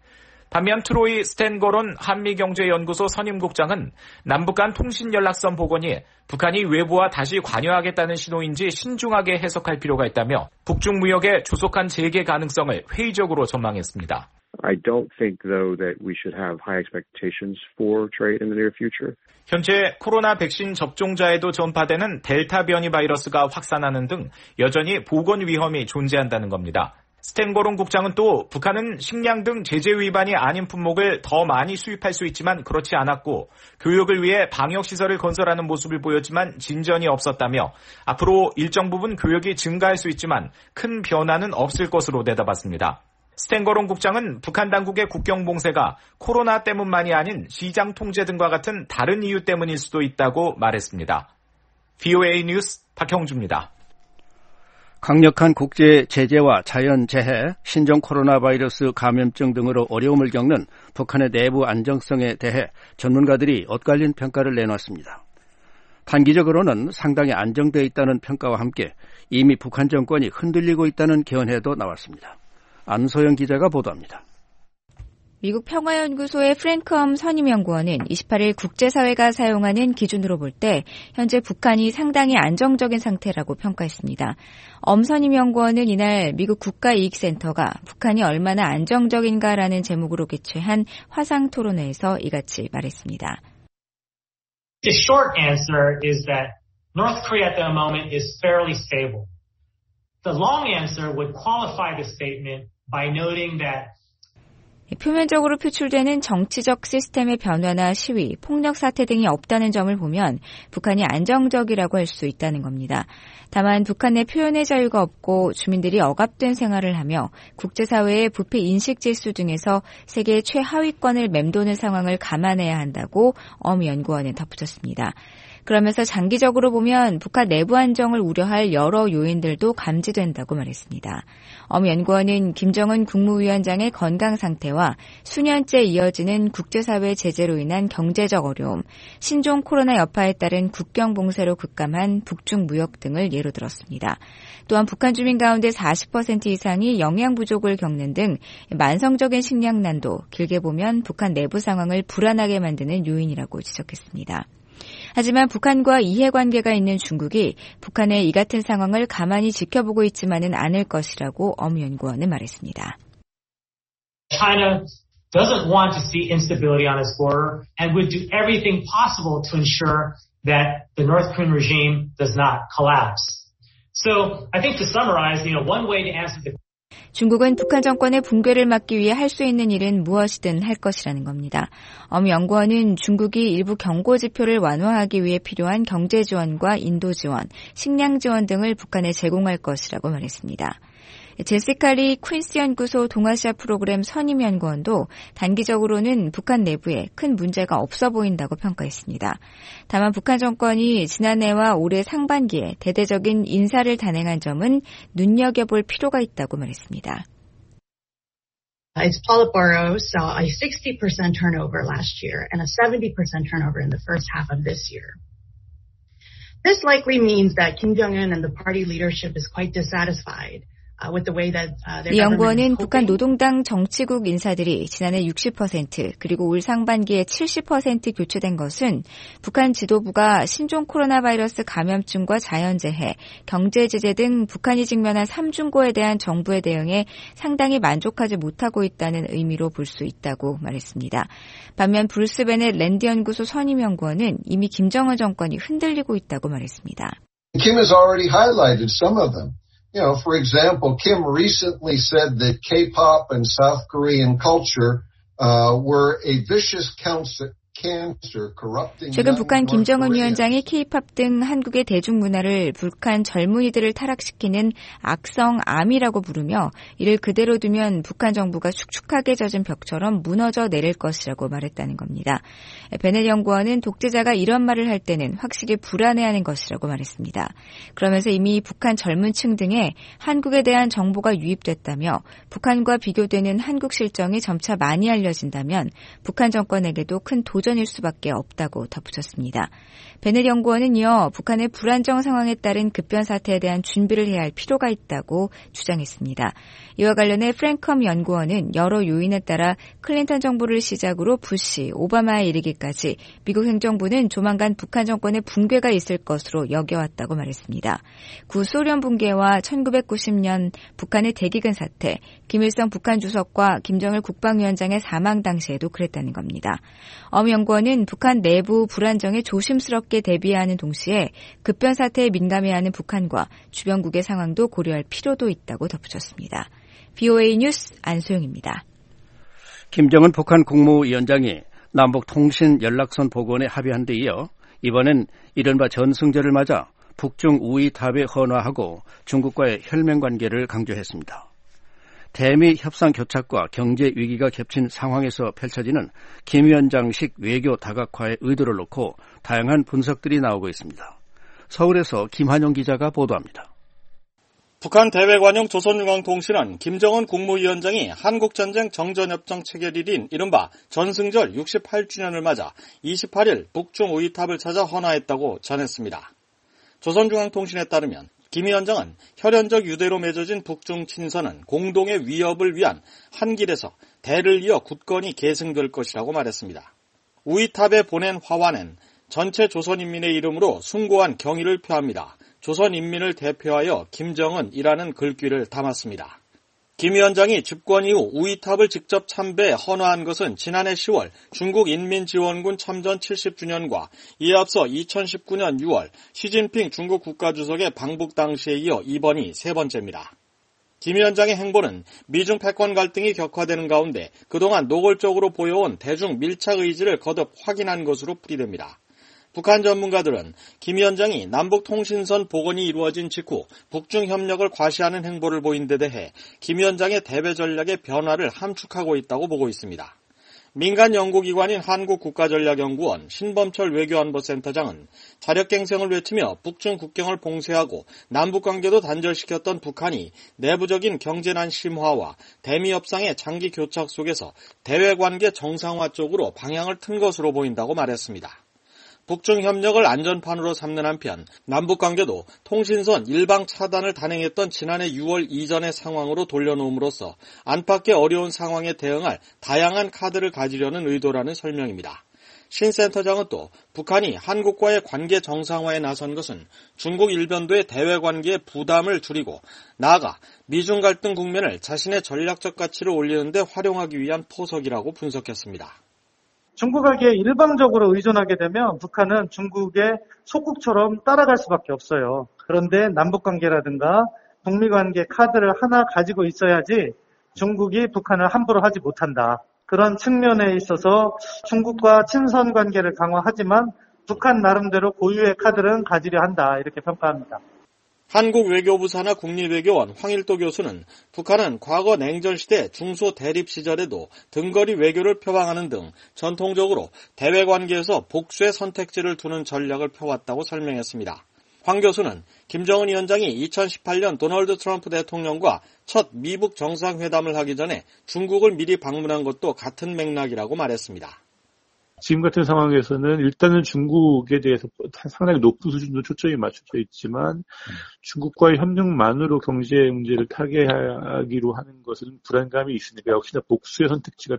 반면 트로이 스탠거론 한미경제연구소 선임국장은 남북 간 통신연락선 복원이 북한이 외부와 다시 관여하겠다는 신호인지 신중하게 해석할 필요가 있다며 북중 무역의 조속한 재개 가능성을 회의적으로 전망했습니다. I don't think, though, that we should have high expectations for trade in the near future. 현재 코로나 백신 접종자에도 전파되는 델타 변이 바이러스가 확산하는 등 여전히 보건 위험이 존재한다는 겁니다. 스탠거론 국장은 또 북한은 식량 등 제재 위반이 아닌 품목을 더 많이 수입할 수 있지만 그렇지 않았고 교육을 위해 방역시설을 건설하는 모습을 보였지만 진전이 없었다며 앞으로 일정 부분 교육이 증가할 수 있지만 큰 변화는 없을 것으로 내다봤습니다. 스탠거론 국장은 북한 당국의 국경 봉쇄가 코로나 때문만이 아닌 시장 통제 등과 같은 다른 이유 때문일 수도 있다고 말했습니다. 브이오에이 뉴스 박형주입니다. 강력한 국제 제재와 자연재해, 신종 코로나 바이러스 감염증 등으로 어려움을 겪는 북한의 내부 안정성에 대해 전문가들이 엇갈린 평가를 내놨습니다. 단기적으로는 상당히 안정되어 있다는 평가와 함께 이미 북한 정권이 흔들리고 있다는 견해도 나왔습니다. 안소영 기자가 보도합니다. 미국 평화연구소의 프랭크엄 선임연구원은 이십팔 일 국제사회가 사용하는 기준으로 볼 때 현재 북한이 상당히 안정적인 상태라고 평가했습니다. 엄 선임연구원은 이날 미국 국가이익센터가 북한이 얼마나 안정적인가라는 제목으로 개최한 화상토론회에서 이같이 말했습니다. The short answer is that North Korea at the moment is fairly stable. The long answer would qualify the statement by noting that 표면적으로 표출되는 정치적 시스템의 변화나 시위, 폭력 사태 등이 없다는 점을 보면 북한이 안정적이라고 할 수 있다는 겁니다. 다만 북한 내 표현의 자유가 없고 주민들이 억압된 생활을 하며 국제사회의 부패 인식 지수 등에서 세계 최하위권을 맴도는 상황을 감안해야 한다고 엄 연구원은 덧붙였습니다. 그러면서 장기적으로 보면 북한 내부 안정을 우려할 여러 요인들도 감지된다고 말했습니다. 엄 연구원은 김정은 국무위원장의 건강 상태와 수년째 이어지는 국제사회 제재로 인한 경제적 어려움, 신종 코로나 여파에 따른 국경 봉쇄로 급감한 북중 무역 등을 예로 들었습니다. 또한 북한 주민 가운데 사십 퍼센트 이상이 영양 부족을 겪는 등 만성적인 식량난도 길게 보면 북한 내부 상황을 불안하게 만드는 요인이라고 지적했습니다. 하지만 북한과 이해관계가 있는 중국이 북한의 이 같은 상황을 가만히 지켜보고 있지만은 않을 것이라고 엄 연구원은 말했습니다. China doesn't want to see instability on its border and would do everything possible to ensure that the North Korean regime does not collapse. So I think to summarize, you know, one way to answer the 중국은 북한 정권의 붕괴를 막기 위해 할 수 있는 일은 무엇이든 할 것이라는 겁니다. 엄 연구원은 중국이 일부 경고 지표를 완화하기 위해 필요한 경제 지원과 인도 지원, 식량 지원 등을 북한에 제공할 것이라고 말했습니다. 제시카 리 퀸스 연구소 동아시아 프로그램 선임 연구원도 단기적으로는 북한 내부에 큰 문제가 없어 보인다고 평가했습니다. 다만 북한 정권이 지난해와 올해 상반기에 대대적인 인사를 단행한 점은 눈여겨볼 필요가 있다고 말했습니다. Its Politburo saw a sixty percent turnover last year and a seventy percent turnover in the first half of this year. This likely means that Kim Jong-un and the party leadership is quite dissatisfied. 이 연구원은 북한 노동당 정치국 인사들이 지난해 육십 퍼센트 그리고 올 상반기에 칠십 퍼센트 교체된 것은 북한 지도부가 신종 코로나 바이러스 감염증과 자연재해, 경제제재 등 북한이 직면한 삼중고에 대한 정부의 대응에 상당히 만족하지 못하고 있다는 의미로 볼 수 있다고 말했습니다. 반면 브루스 베넷 랜드 연구소 선임 연구원은 이미 김정은 정권이 흔들리고 있다고 말했습니다. Kim has already highlighted some of them. You know, for example, Kim recently said that K-pop and South Korean culture uh, were a vicious cancer. 최근 북한 김정은 위원장이 K-팝 등 한국의 대중문화를 북한 젊은이들을 타락시키는 악성암이라고 부르며 이를 그대로 두면 북한 정부가 축축하게 젖은 벽처럼 무너져 내릴 것이라고 말했다는 겁니다. 베넷 연구원은 독재자가 이런 말을 할 때는 확실히 불안해하는 것이라고 말했습니다. 그러면서 이미 북한 젊은 층 등에 한국에 대한 정보가 유입됐다며 북한과 비교되는 한국 실정이 점차 많이 알려진다면 북한 정권에게도 큰 도전 일 수밖에 없다고 덧붙였습니다. 베넷 연구원은 이어 북한의 불안정 상황에 따른 급변 사태에 대한 준비를 해야 할 필요가 있다고 주장했습니다. 이와 관련해 프랭크엄 연구원은 여러 요인에 따라 클린턴 정부를 시작으로 부시, 오바마에 이르기까지 미국 행정부는 조만간 북한 정권의 붕괴가 있을 것으로 여겨왔다고 말했습니다. 구소련 붕괴와 천구백구십 년 북한의 대기근 사태, 김일성 북한 주석과 김정일 국방위원장의 사망 당시에도 그랬다는 겁니다. 엄 연구원은 북한 내부 불안정에 조심스럽게 대비해야 하는 동시에 급변 사태에 민감해야 하는 북한과 주변국의 상황도 고려할 필요도 있다고 덧붙였습니다. 브이오에이 뉴스 안소영입니다. 김정은 북한 국무위원장이 남북 통신 연락선 복원에 합의한 데 이어 이번엔 이른바 전승절을 맞아 북중 우위 탑에 헌화하고 중국과의 혈맹 관계를 강조했습니다. 대미 협상 교착과 경제 위기가 겹친 상황에서 펼쳐지는 김 위원장식 외교 다각화의 의도를 놓고 다양한 분석들이 나오고 있습니다. 서울에서 김한용 기자가 보도합니다. 북한 대외관용 조선중앙통신은 김정은 국무위원장이 한국전쟁 정전협정 체결일인 이른바 전승절 육십팔 주년을 맞아 이십팔 일 북중 우위탑을 찾아 헌화했다고 전했습니다. 조선중앙통신에 따르면 김 위원장은 혈연적 유대로 맺어진 북중 친선은 공동의 위협을 위한 한 길에서 대를 이어 굳건히 계승될 것이라고 말했습니다. 우위탑에 보낸 화환엔 전체 조선인민의 이름으로 숭고한 경의를 표합니다. 조선인민을 대표하여 김정은이라는 글귀를 담았습니다. 김 위원장이 집권 이후 우위탑을 직접 참배해 헌화한 것은 지난해 시월 중국인민지원군 참전 칠십 주년과 이에 앞서 이천십구 년 유월 시진핑 중국 국가주석의 방북 당시에 이어 이번이 세 번째입니다. 김 위원장의 행보는 미중 패권 갈등이 격화되는 가운데 그동안 노골적으로 보여온 대중 밀착 의지를 거듭 확인한 것으로 풀이됩니다. 북한 전문가들은 김 위원장이 남북통신선 복원이 이루어진 직후 북중 협력을 과시하는 행보를 보인 데 대해 김 위원장의 대외 전략의 변화를 함축하고 있다고 보고 있습니다. 민간 연구기관인 한국국가전략연구원 신범철 외교안보센터장은 자력갱생을 외치며 북중 국경을 봉쇄하고 남북관계도 단절시켰던 북한이 내부적인 경제난 심화와 대미 협상의 장기 교착 속에서 대외관계 정상화 쪽으로 방향을 튼 것으로 보인다고 말했습니다. 북중 협력을 안전판으로 삼는 한편 남북관계도 통신선 일방 차단을 단행했던 지난해 유월 이전의 상황으로 돌려놓음으로써 안팎의 어려운 상황에 대응할 다양한 카드를 가지려는 의도라는 설명입니다. 신 센터장은 또 북한이 한국과의 관계 정상화에 나선 것은 중국 일변도의 대외관계의 부담을 줄이고 나아가 미중 갈등 국면을 자신의 전략적 가치를 올리는 데 활용하기 위한 포석이라고 분석했습니다. 중국에게 일방적으로 의존하게 되면 북한은 중국의 속국처럼 따라갈 수밖에 없어요. 그런데 남북관계라든가 북미관계 카드를 하나 가지고 있어야지 중국이 북한을 함부로 하지 못한다. 그런 측면에 있어서 중국과 친선 관계를 강화하지만 북한 나름대로 고유의 카드는 가지려 한다. 이렇게 평가합니다. 한국외교부 산하 국립외교원 황일도 교수는 북한은 과거 냉전시대 중소대립 시절에도 등거리 외교를 표방하는 등 전통적으로 대외관계에서 복수의 선택지를 두는 전략을 펴왔다고 설명했습니다. 황 교수는 김정은 위원장이 이천십팔 년 도널드 트럼프 대통령과 첫 미북 정상회담을 하기 전에 중국을 미리 방문한 것도 같은 맥락이라고 말했습니다. 지금 같은 상황에서는 일단은 중국에 대해서 상당히 높은 수준으로 초점이 맞춰져 있지만 중국과의 협력만으로 경제 문제를 타개하기로 하는 것은 불안감이 있으니까 역시나 복수의 선택지가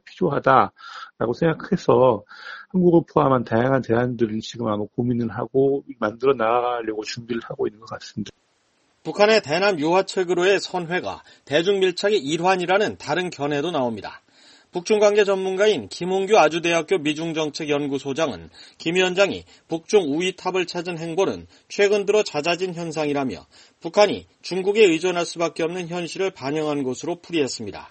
필요하다라고 생각해서 한국을 포함한 다양한 대안들을 지금 아마 고민을 하고 만들어 나가려고 준비를 하고 있는 것 같습니다. 북한의 대남 유화책으로의 선회가 대중밀착의 일환이라는 다른 견해도 나옵니다. 북중관계 전문가인 김홍규 아주대학교 미중정책연구소장은 김 위원장이 북중 우위탑을 찾은 행보는 최근 들어 잦아진 현상이라며 북한이 중국에 의존할 수밖에 없는 현실을 반영한 것으로 풀이했습니다.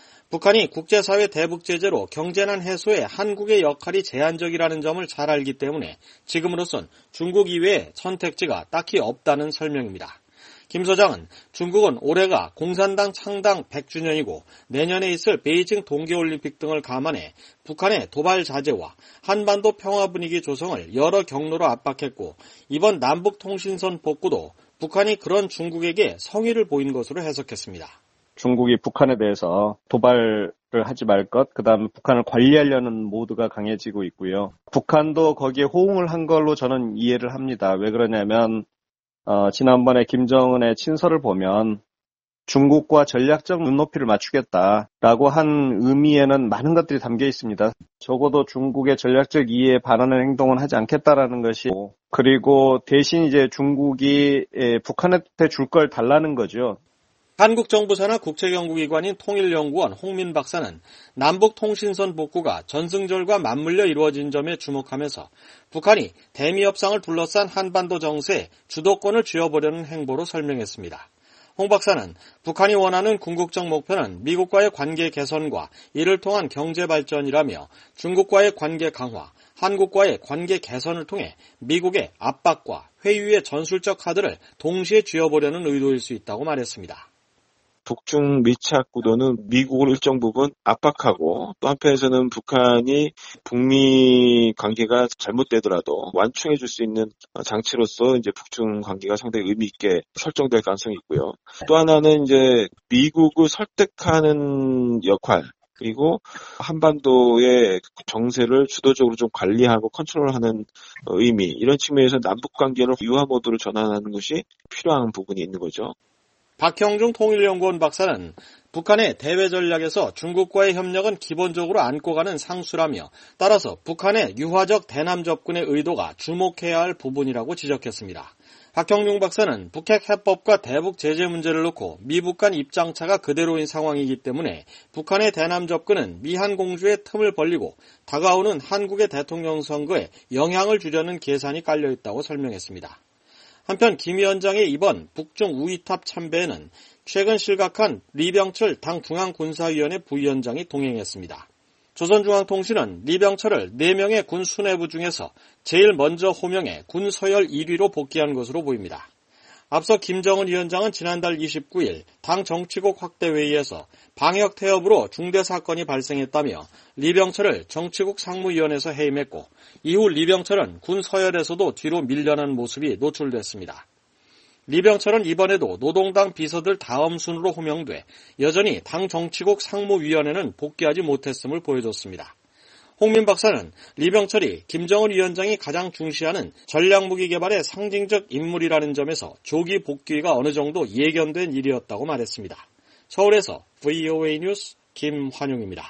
북한이 국제사회 대북제재로 경제난 해소에 한국의 역할이 제한적이라는 점을 잘 알기 때문에 지금으로선 중국 이외에 선택지가 딱히 없다는 설명입니다. 김 소장은 중국은 올해가 공산당 창당 백 주년이고 내년에 있을 베이징 동계올림픽 등을 감안해 북한의 도발 자제와 한반도 평화 분위기 조성을 여러 경로로 압박했고 이번 남북통신선 복구도 북한이 그런 중국에게 성의를 보인 것으로 해석했습니다. 중국이 북한에 대해서 도발을 하지 말 것, 그다음 북한을 관리하려는 모드가 강해지고 있고요. 북한도 거기에 호응을 한 걸로 저는 이해를 합니다. 왜 그러냐면 어, 지난번에 김정은의 친서를 보면 중국과 전략적 눈높이를 맞추겠다라고 한 의미에는 많은 것들이 담겨 있습니다. 적어도 중국의 전략적 이해에 반하는 행동은 하지 않겠다라는 것이, 그리고 대신 이제 중국이 북한한테 줄 걸 달라는 거죠. 한국 정부 산하 국책연구기관인 통일연구원 홍민 박사는 남북통신선 복구가 전승절과 맞물려 이루어진 점에 주목하면서 북한이 대미 협상을 둘러싼 한반도 정세에 주도권을 쥐어보려는 행보로 설명했습니다. 홍 박사는 북한이 원하는 궁극적 목표는 미국과의 관계 개선과 이를 통한 경제 발전이라며 중국과의 관계 강화, 한국과의 관계 개선을 통해 미국의 압박과 회유의 전술적 카드를 동시에 쥐어보려는 의도일 수 있다고 말했습니다. 북중 밀착 구도는 미국을 일정 부분 압박하고 또 한편에서는 북한이 북미 관계가 잘못되더라도 완충해 줄 수 있는 장치로서 이제 북중 관계가 상당히 의미 있게 설정될 가능성이 있고요. 또 하나는 이제 미국을 설득하는 역할, 그리고 한반도의 정세를 주도적으로 좀 관리하고 컨트롤하는 의미, 이런 측면에서 남북 관계를 유화 모드로 전환하는 것이 필요한 부분이 있는 거죠. 박형중 통일연구원 박사는 북한의 대외 전략에서 중국과의 협력은 기본적으로 안고 가는 상수라며 따라서 북한의 유화적 대남 접근의 의도가 주목해야 할 부분이라고 지적했습니다. 박형중 박사는 북핵 해법과 대북 제재 문제를 놓고 미북 간 입장차가 그대로인 상황이기 때문에 북한의 대남 접근은 미한 공주의 틈을 벌리고 다가오는 한국의 대통령 선거에 영향을 주려는 계산이 깔려 있다고 설명했습니다. 한편 김 위원장의 이번 북중 우이탑 참배에는 최근 실각한 리병철 당 중앙군사위원회 부위원장이 동행했습니다. 조선중앙통신은 리병철을 네 명의 군 수뇌부 중에서 제일 먼저 호명해 군 서열 일 위로 복귀한 것으로 보입니다. 앞서 김정은 위원장은 지난달 이십구일 당 정치국 확대회의에서 방역 태업으로 중대 사건이 발생했다며 리병철을 정치국 상무위원회에서 해임했고 이후 리병철은 군 서열에서도 뒤로 밀려난 모습이 노출됐습니다. 리병철은 이번에도 노동당 비서들 다음 순으로 호명돼 여전히 당 정치국 상무위원회는 복귀하지 못했음을 보여줬습니다. 홍민 박사는 리병철이 김정은 위원장이 가장 중시하는 전략무기 개발의 상징적 인물이라는 점에서 조기 복귀가 어느 정도 예견된 일이었다고 말했습니다. 서울에서 브이오에이 뉴스 김환용입니다.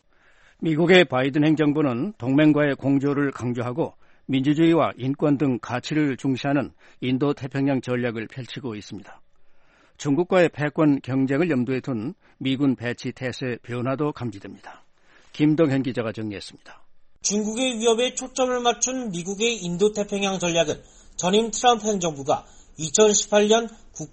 미국의 바이든 행정부는 동맹과의 공조를 강조하고 민주주의와 인권 등 가치를 중시하는 인도태평양 전략을 펼치고 있습니다. 중국과의 패권 경쟁을 염두에 둔 미군 배치 태세 변화도 감지됩니다. 김동현 기자가 정리했습니다. 중국의 위협에 초점을 맞춘 미국의 인도태평양 전략은 전임 트럼프 행정부가 이천십팔년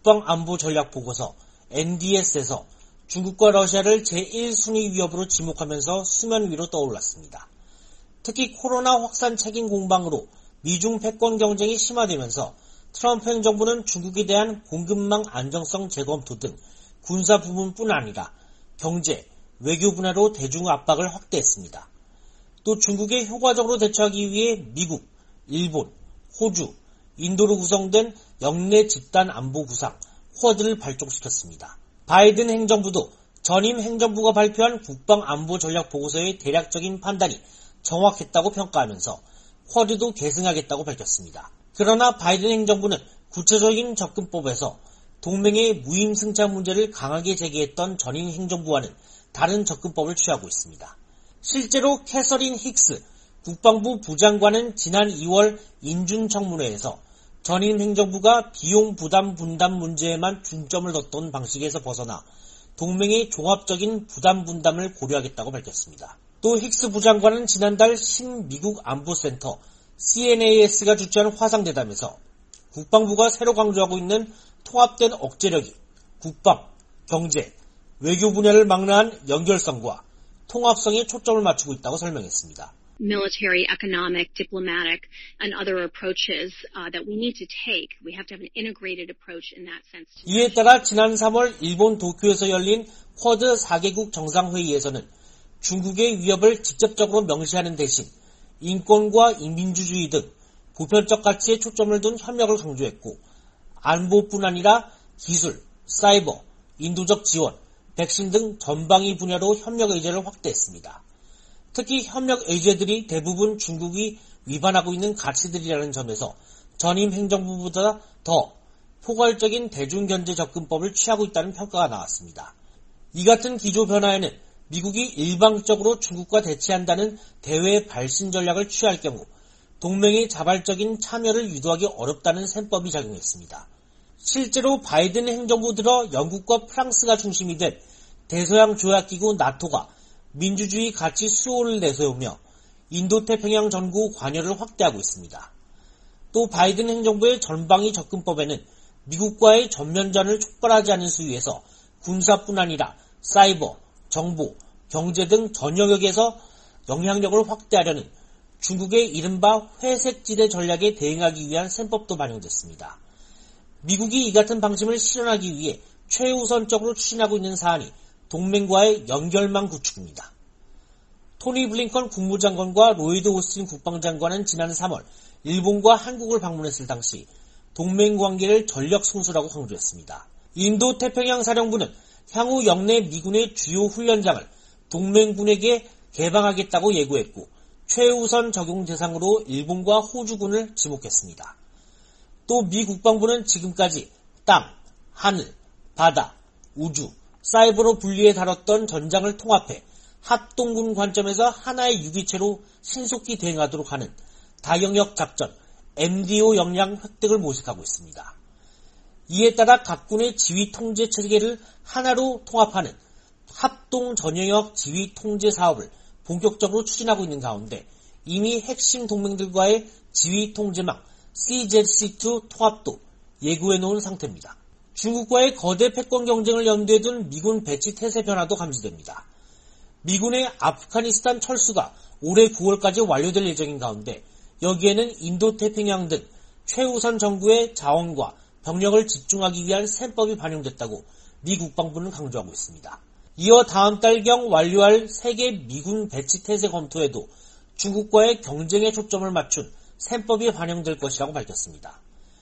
국방안보전략보고서 엔디에스에서 중국과 러시아를 제일 순위 위협으로 지목하면서 수면 위로 떠올랐습니다. 특히 코로나 확산 책임 공방으로 미중 패권 경쟁이 심화되면서 트럼프 행정부는 중국에 대한 공급망 안정성 재검토 등 군사 부분뿐 아니라 경제, 외교 분야로 대중 압박을 확대했습니다. 또 중국에 효과적으로 대처하기 위해 미국, 일본, 호주, 인도로 구성된 영내 집단 안보 구상, 쿼드를 발족시켰습니다. 바이든 행정부도 전임 행정부가 발표한 국방안보 전략 보고서의 대략적인 판단이 정확했다고 평가하면서 쿼드도 계승하겠다고 밝혔습니다. 그러나 바이든 행정부는 구체적인 접근법에서 동맹의 무임승차 문제를 강하게 제기했던 전임 행정부와는 다른 접근법을 취하고 있습니다. 실제로 캐서린 힉스 국방부 부장관은 지난 이월 인준청문회에서 전임 행정부가 비용 부담 분담 문제에만 중점을 뒀던 방식에서 벗어나 동맹의 종합적인 부담 분담을 고려하겠다고 밝혔습니다. 또 힉스 부장관은 지난달 신미국 안보센터 씨엔에이에스가 주최한 화상대담에서 국방부가 새로 강조하고 있는 통합된 억제력이 국방, 경제, 외교 분야를 망라한 연결성과 통합성에 초점을 맞추고 있다고 설명했습니다. military, economic, diplomatic, and other approaches uh, that we need to take. We have to have an integrated approach in that sense. 이에 따라 지난 삼월 일본 도쿄에서 열린 쿼드 사 개국 정상회의에서는 중국의 위협을 직접적으로 명시하는 대신 인권과 민주주의 등 보편적 가치에 초점을 둔 협력을 강조했고 안보뿐 아니라 기술, 사이버, 인도적 지원, 백신 등 전방위 분야로 협력 의제를 확대했습니다. 특히 협력 의제들이 대부분 중국이 위반하고 있는 가치들이라는 점에서 전임 행정부보다 더 포괄적인 대중경제 접근법을 취하고 있다는 평가가 나왔습니다. 이 같은 기조 변화에는 미국이 일방적으로 중국과 대치한다는 대외 발신 전략을 취할 경우 동맹의 자발적인 참여를 유도하기 어렵다는 셈법이 작용했습니다. 실제로 바이든 행정부 들어 영국과 프랑스가 중심이 된 대서양 조약기구 나토가 민주주의 가치 수호를 내세우며 인도태평양 전구 관여를 확대하고 있습니다. 또 바이든 행정부의 전방위 접근법에는 미국과의 전면전을 촉발하지 않는 수위에서 군사뿐 아니라 사이버, 정보, 경제 등 전 영역에서 영향력을 확대하려는 중국의 이른바 회색지대 전략에 대응하기 위한 셈법도 반영됐습니다. 미국이 이 같은 방침을 실현하기 위해 최우선적으로 추진하고 있는 사안이 동맹과의 연결망 구축입니다. 토니 블링컨 국무장관과 로이드 오스틴 국방장관은 지난 삼월 일본과 한국을 방문했을 당시 동맹 관계를 전력 성수라고 강조했습니다. 인도 태평양 사령부는 향후 영내 미군의 주요 훈련장을 동맹군에게 개방하겠다고 예고했고 최우선 적용 대상으로 일본과 호주군을 지목했습니다. 또 미 국방부는 지금까지 땅, 하늘, 바다, 우주, 사이버로 분리해 다뤘던 전장을 통합해 합동군 관점에서 하나의 유기체로 신속히 대응하도록 하는 다영역 작전 엠디오 역량 획득을 모색하고 있습니다. 이에 따라 각 군의 지휘 통제 체계를 하나로 통합하는 합동 전영역 지휘 통제 사업을 본격적으로 추진하고 있는 가운데 이미 핵심 동맹들과의 지휘 통제망 씨제드씨 투 통합도 예고해 놓은 상태입니다. 중국과의 거대 패권 경쟁을 염두에 둔 미군 배치 태세 변화도 감지됩니다. 미군의 아프가니스탄 철수가 올해 구월까지 완료될 예정인 가운데 여기에는 인도태평양 등 최우선 정부의 자원과 병력을 집중하기 위한 셈법이 반영됐다고 미 국방부는 강조하고 있습니다. 이어 다음 달경 완료할 세계 미군 배치 태세 검토에도 중국과의 경쟁에 초점을 맞춘 셈법이 반영될 것이라고 밝혔습니다.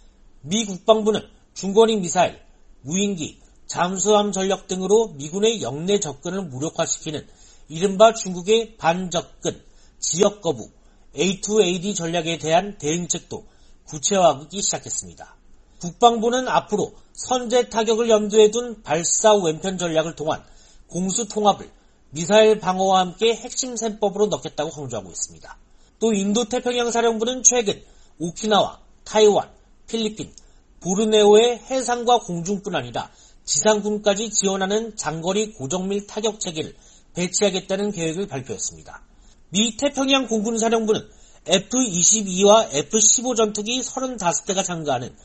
미 국방부는 중거리 미사일, 무인기, 잠수함 전력 등으로 미군의 영내 접근을 무력화시키는 이른바 중국의 반접근, 지역 거부, 에이 투 에이 디 전략에 대한 대응책도 구체화하기 시작했습니다. 국방부는 앞으로 선제 타격을 염두에 둔 발사 왼편 전략을 통한 공수 통합을 미사일 방어와 함께 핵심 셈법으로 넣겠다고 강조하고 있습니다. 또 인도태평양 사령부는 최근 오키나와, 타이완, 필리핀, 보르네오의 해상과 공중뿐 아니라 지상군까지 지원하는 장거리 고정밀 타격 체계를 배치하겠다는 계획을 발표했습니다. 미 태평양 공군사령부는 에프 이십이와 에프 십오 전투기 서른다섯 대가 참가하는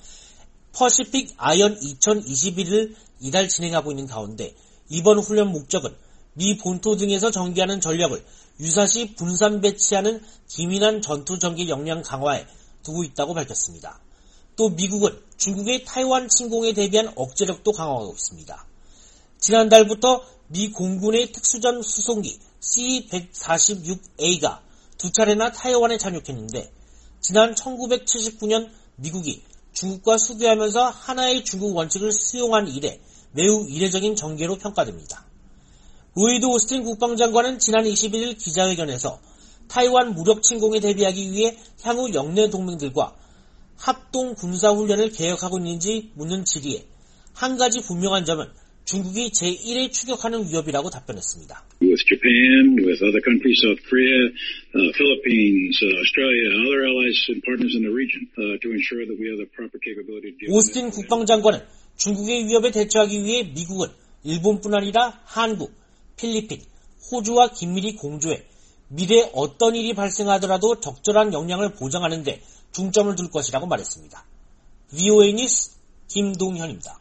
퍼시픽 아이언 이천이십일을 이달 진행하고 있는 가운데 이번 훈련 목적은 미 본토 등에서 전개하는 전력을 유사시 분산 배치하는 기민한 전투 전개 역량 강화에 두고 있다고 밝혔습니다. 또 미국은 중국의 타이완 침공에 대비한 억제력도 강화하고 있습니다. 지난달부터 미 공군의 특수전 수송기 씨 백사십육 에이가 두 차례나 타이완에 착륙했는데 지난 천구백칠십구 년 미국이 중국과 수교하면서 하나의 중국 원칙을 수용한 이래 매우 이례적인 전개로 평가됩니다. 로이드 오스틴 국방장관은 지난 이십일 일 기자회견에서 타이완 무력 침공에 대비하기 위해 향후 영내 동맹들과 합동 군사훈련을 계획하고 있는지 묻는 질의에 한 가지 분명한 점은 중국이 제일의 추격하는 위협이라고 답변했습니다. With Japan, with other countries, South Korea, uh, Philippines, uh, Australia, and other allies and partners in the region, uh, to ensure that we have the proper capability to deal with. 오스틴 국방장관은 중국의 위협에 대처하기 위해 미국은 일본뿐 아니라 한국, 필리핀, 호주와 긴밀히 공조해 미래 어떤 일이 발생하더라도 적절한 역량을 보장하는 데 중점을 둘 것이라고 말했습니다. 브이오에이 뉴스 김동현입니다.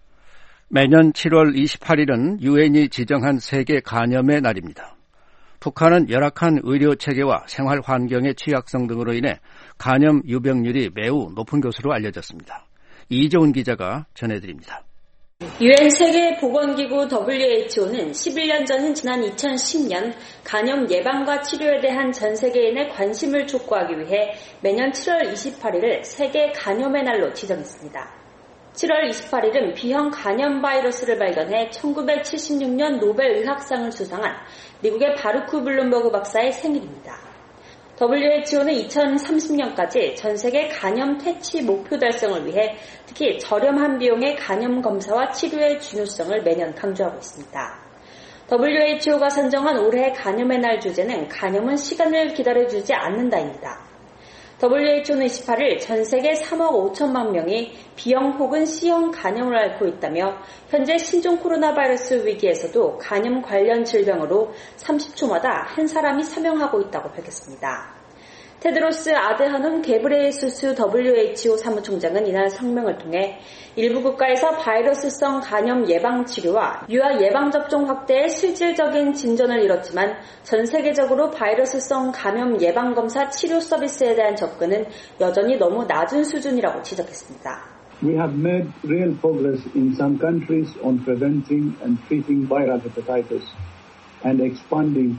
매년 칠월 이십팔일은 유엔이 지정한 세계 간염의 날입니다. 북한은 열악한 의료 체계와 생활 환경의 취약성 등으로 인해 간염 유병률이 매우 높은 것으로 알려졌습니다. 이재훈 기자가 전해드립니다. 유엔 세계보건기구 더블유 에이치 오는 십일 년 전인 지난 이천십 년 간염 예방과 치료에 대한 전 세계인의 관심을 촉구하기 위해 매년 칠월 이십팔일을 세계 간염의 날로 지정했습니다. 칠월 이십팔일은 B형 간염 바이러스를 발견해 천구백칠십육 년 노벨 의학상을 수상한 미국의 바르크 블룸버그 박사의 생일입니다. 더블유 에이치 오는 이천삼십 년까지 전 세계 간염 퇴치 목표 달성을 위해 특히 저렴한 비용의 간염 검사와 치료의 중요성을 매년 강조하고 있습니다. 더블유 에이치 오가 선정한 올해 간염의 날 주제는 간염은 시간을 기다려주지 않는다입니다. 더블유 에이치 오는 이십팔일 전 세계 삼억 오천만 명이 B형 혹은 C형 간염을 앓고 있다며 현재 신종 코로나 바이러스 위기에서도 간염 관련 질병으로 삼십 초마다 한 사람이 사망하고 있다고 밝혔습니다. 테드로스 아드하놈 게브레예수스 더블유에이치오 사무총장은 이날 성명을 통해 일부 국가에서 바이러스성 간염 예방 치료와 유아 예방 접종 확대에 실질적인 진전을 이뤘지만 전 세계적으로 바이러스성 감염 예방 검사 치료 서비스에 대한 접근은 여전히 너무 낮은 수준이라고 지적했습니다. We have made real progress in some countries on preventing and treating viral hepatitis and expanding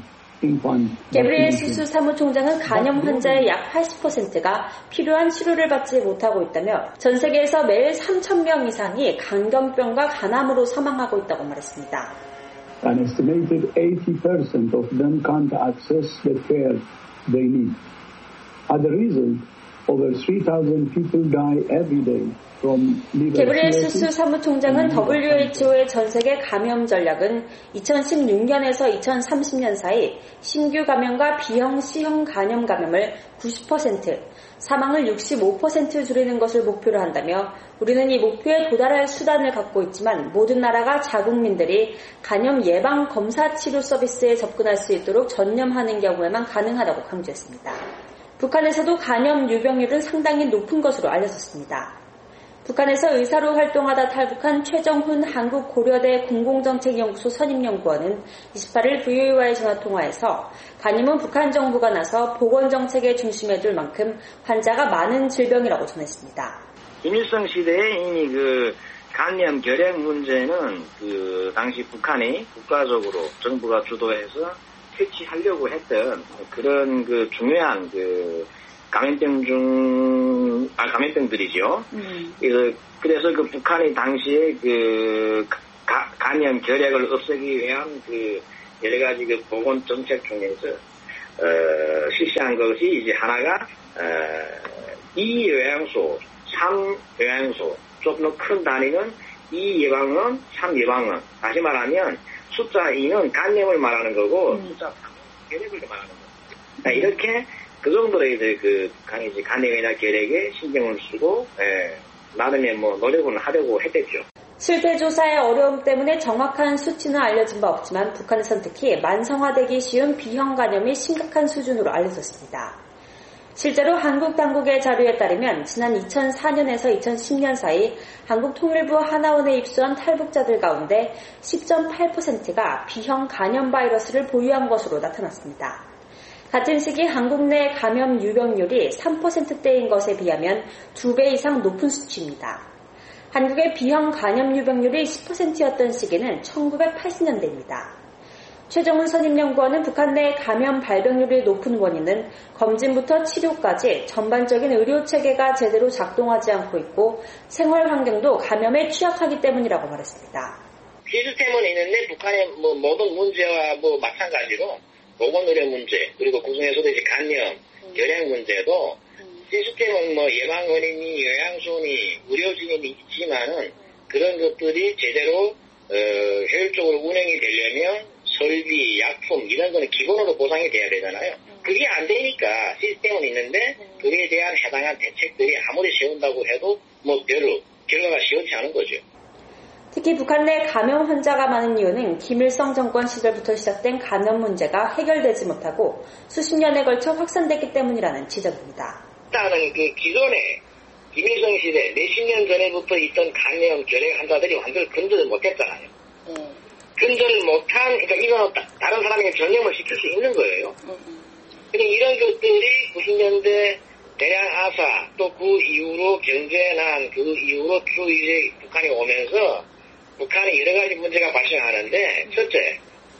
게브리예수스 사무총장은 간염 환자의 약 팔십 퍼센트가 필요한 치료를 받지 못하고 있다며 전 세계에서 매일 삼천 명 이상이 간염병과 간암으로 사망하고 있다고 말했습니다. An estimated eighty percent of them can't access the care they need. As a result, over three thousand people die every day. 게브리예수스 사무총장은 더블유에이치오의 전세계 감염 전략은 이천십육 년에서 이천삼십 년 사이 신규 감염과 B형, C형 간염 감염을 구십 퍼센트, 사망을 육십오 퍼센트 줄이는 것을 목표로 한다며 우리는 이 목표에 도달할 수단을 갖고 있지만 모든 나라가 자국민들이 간염 예방 검사 치료 서비스에 접근할 수 있도록 전념하는 경우에만 가능하다고 강조했습니다. 북한에서도 간염 유병률은 상당히 높은 것으로 알려졌습니다. 북한에서 의사로 활동하다 탈북한 최정훈 한국고려대 공공정책연구소 선임연구원은 이십팔 일 브이오에이와의 전화통화에서 간염은 북한 정부가 나서 보건정책의 중심에 둘 만큼 환자가 많은 질병이라고 전했습니다. 김일성 시대에 이미 그 간염 결핵 문제는 그 당시 북한이 국가적으로 정부가 주도해서 퇴치하려고 했던 그런 그 중요한 그 감염병 중, 아, 감염병들이죠. 음. 그래서 그 북한이 당시에 그 가, 간염 결핵을 없애기 위한 그 여러 가지 그 보건 정책 중에서, 어, 실시한 것이 이제 하나가, 어, 이 요양소, 삼 요양소, 좀 더 큰 단위는 이 예방원, 삼 예방원. 다시 말하면 숫자 이는 간염을 말하는 거고, 음. 숫자 삼은 결핵을 말하는 거. 이렇게 그 정도로 이제 그 강이지 간염이나 결핵에 신경을 쓰고 에, 나름의 뭐 노력을 하려고 했겠죠. 실태 조사의 어려움 때문에 정확한 수치는 알려진 바 없지만 북한에선 특히 만성화되기 쉬운 B형 간염이 심각한 수준으로 알려졌습니다. 실제로 한국 당국의 자료에 따르면 지난 이천사 년에서 이천십 년 사이 한국통일부 하나원에 입소한 탈북자들 가운데 십 점 팔 퍼센트가 B형 간염 바이러스를 보유한 것으로 나타났습니다. 같은 시기 한국 내 감염 유병률이 삼 퍼센트대인 것에 비하면 두 배 이상 높은 수치입니다. 한국의 B형 간염 유병률이 십 퍼센트였던 시기는 천구백팔십 년대입니다. 최정훈 선임연구원은 북한 내 감염 발병률이 높은 원인은 검진부터 치료까지 전반적인 의료체계가 제대로 작동하지 않고 있고 생활 환경도 감염에 취약하기 때문이라고 말했습니다. 시스템은 있는데 북한의 뭐 모든 문제와 뭐 마찬가지로 보건의료 문제, 그리고 그중에서도 이제 간염, 결핵 문제도 시스템은 뭐 예방원이니 요양소니 의료진이 있지만은 그런 것들이 제대로 어, 효율적으로 운영이 되려면 설비, 약품 이런 거는 기본으로 보상이 돼야 되잖아요. 그게 안 되니까 시스템은 있는데 그에 대한 해당한 대책들이 아무리 세운다고 해도 뭐 별로 결과가 시원치 않은 거죠. 특히 북한 내 감염 환자가 많은 이유는 김일성 정권 시절부터 시작된 감염 문제가 해결되지 못하고 수십 년에 걸쳐 확산됐기 때문이라는 지적입니다. 일단은 그 기존에 김일성 시대 몇십 년 전에부터 있던 감염 결핵 환자들이 완전히 근절을 못했잖아요. 음. 근절을 못한, 그러니까 이건 다른 사람에게 전염을 시킬 수 있는 거예요. 음. 근데 이런 것들이 구십 년대 대량 아사 또 그 이후로 경제난 그 이후로 쭉 이제 북한이 오면서 북한에 여러 가지 문제가 발생하는데, 첫째,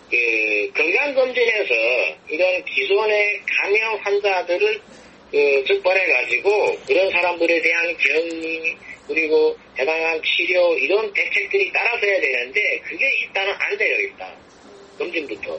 그, 건강검진에서 이런 기존의 감염 환자들을, 그, 적발해가지고, 그런 사람들에 대한 격리, 그리고 해당한 치료, 이런 대책들이 따라서야 되는데, 그게 일단은 안 돼요, 일단. 검진부터.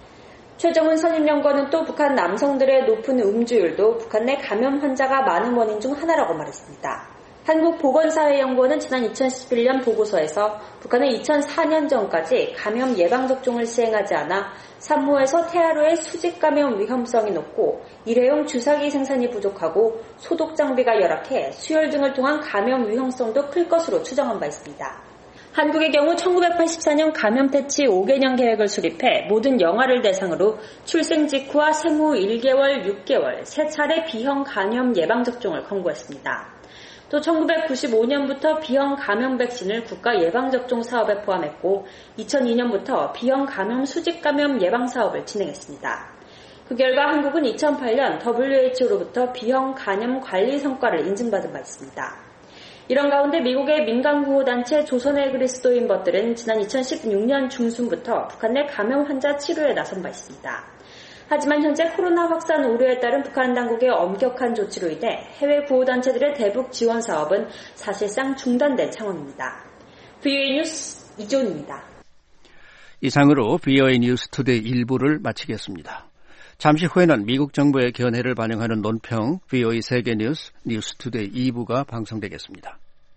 최정훈 선임연구원은 또 북한 남성들의 높은 음주율도 북한 내 감염 환자가 많은 원인 중 하나라고 말했습니다. 한국보건사회연구원은 지난 이천십일 년 보고서에서 북한은 이천사 년 전까지 감염 예방접종을 시행하지 않아 산모에서 태아로의 수직감염 위험성이 높고 일회용 주사기 생산이 부족하고 소독 장비가 열악해 수혈 등을 통한 감염 위험성도 클 것으로 추정한 바 있습니다. 한국의 경우 천구백팔십사 년 감염 퇴치 오 개년 계획을 수립해 모든 영아를 대상으로 출생 직후와 생후 일 개월, 육 개월 세 차례 비형 감염 예방 접종을 권고했습니다. 또 천구백구십오 년부터 비형 감염 백신을 국가 예방접종 사업에 포함했고 이천이 년부터 비형 감염 수직 감염 예방 사업을 진행했습니다. 그 결과 한국은 이천팔 년 더블유에이치오로부터 비형 감염 관리 성과를 인증받은 바 있습니다. 이런 가운데 미국의 민간구호단체 조선의 그리스도인법들은 지난 이천십육 년 중순부터 북한 내 감염 환자 치료에 나선 바 있습니다. 하지만 현재 코로나 확산 우려에 따른 북한 당국의 엄격한 조치로 인해 해외 구호단체들의 대북 지원 사업은 사실상 중단된 상황입니다. 브이오에이 뉴스 이지훈입니다. 이상으로 브이오에이 뉴스 투데이 일 부를 마치겠습니다. 잠시 후에는 미국 정부의 견해를 반영하는 논평 브이오에이 세계뉴스 뉴스 투데이 이 부가 방송되겠습니다.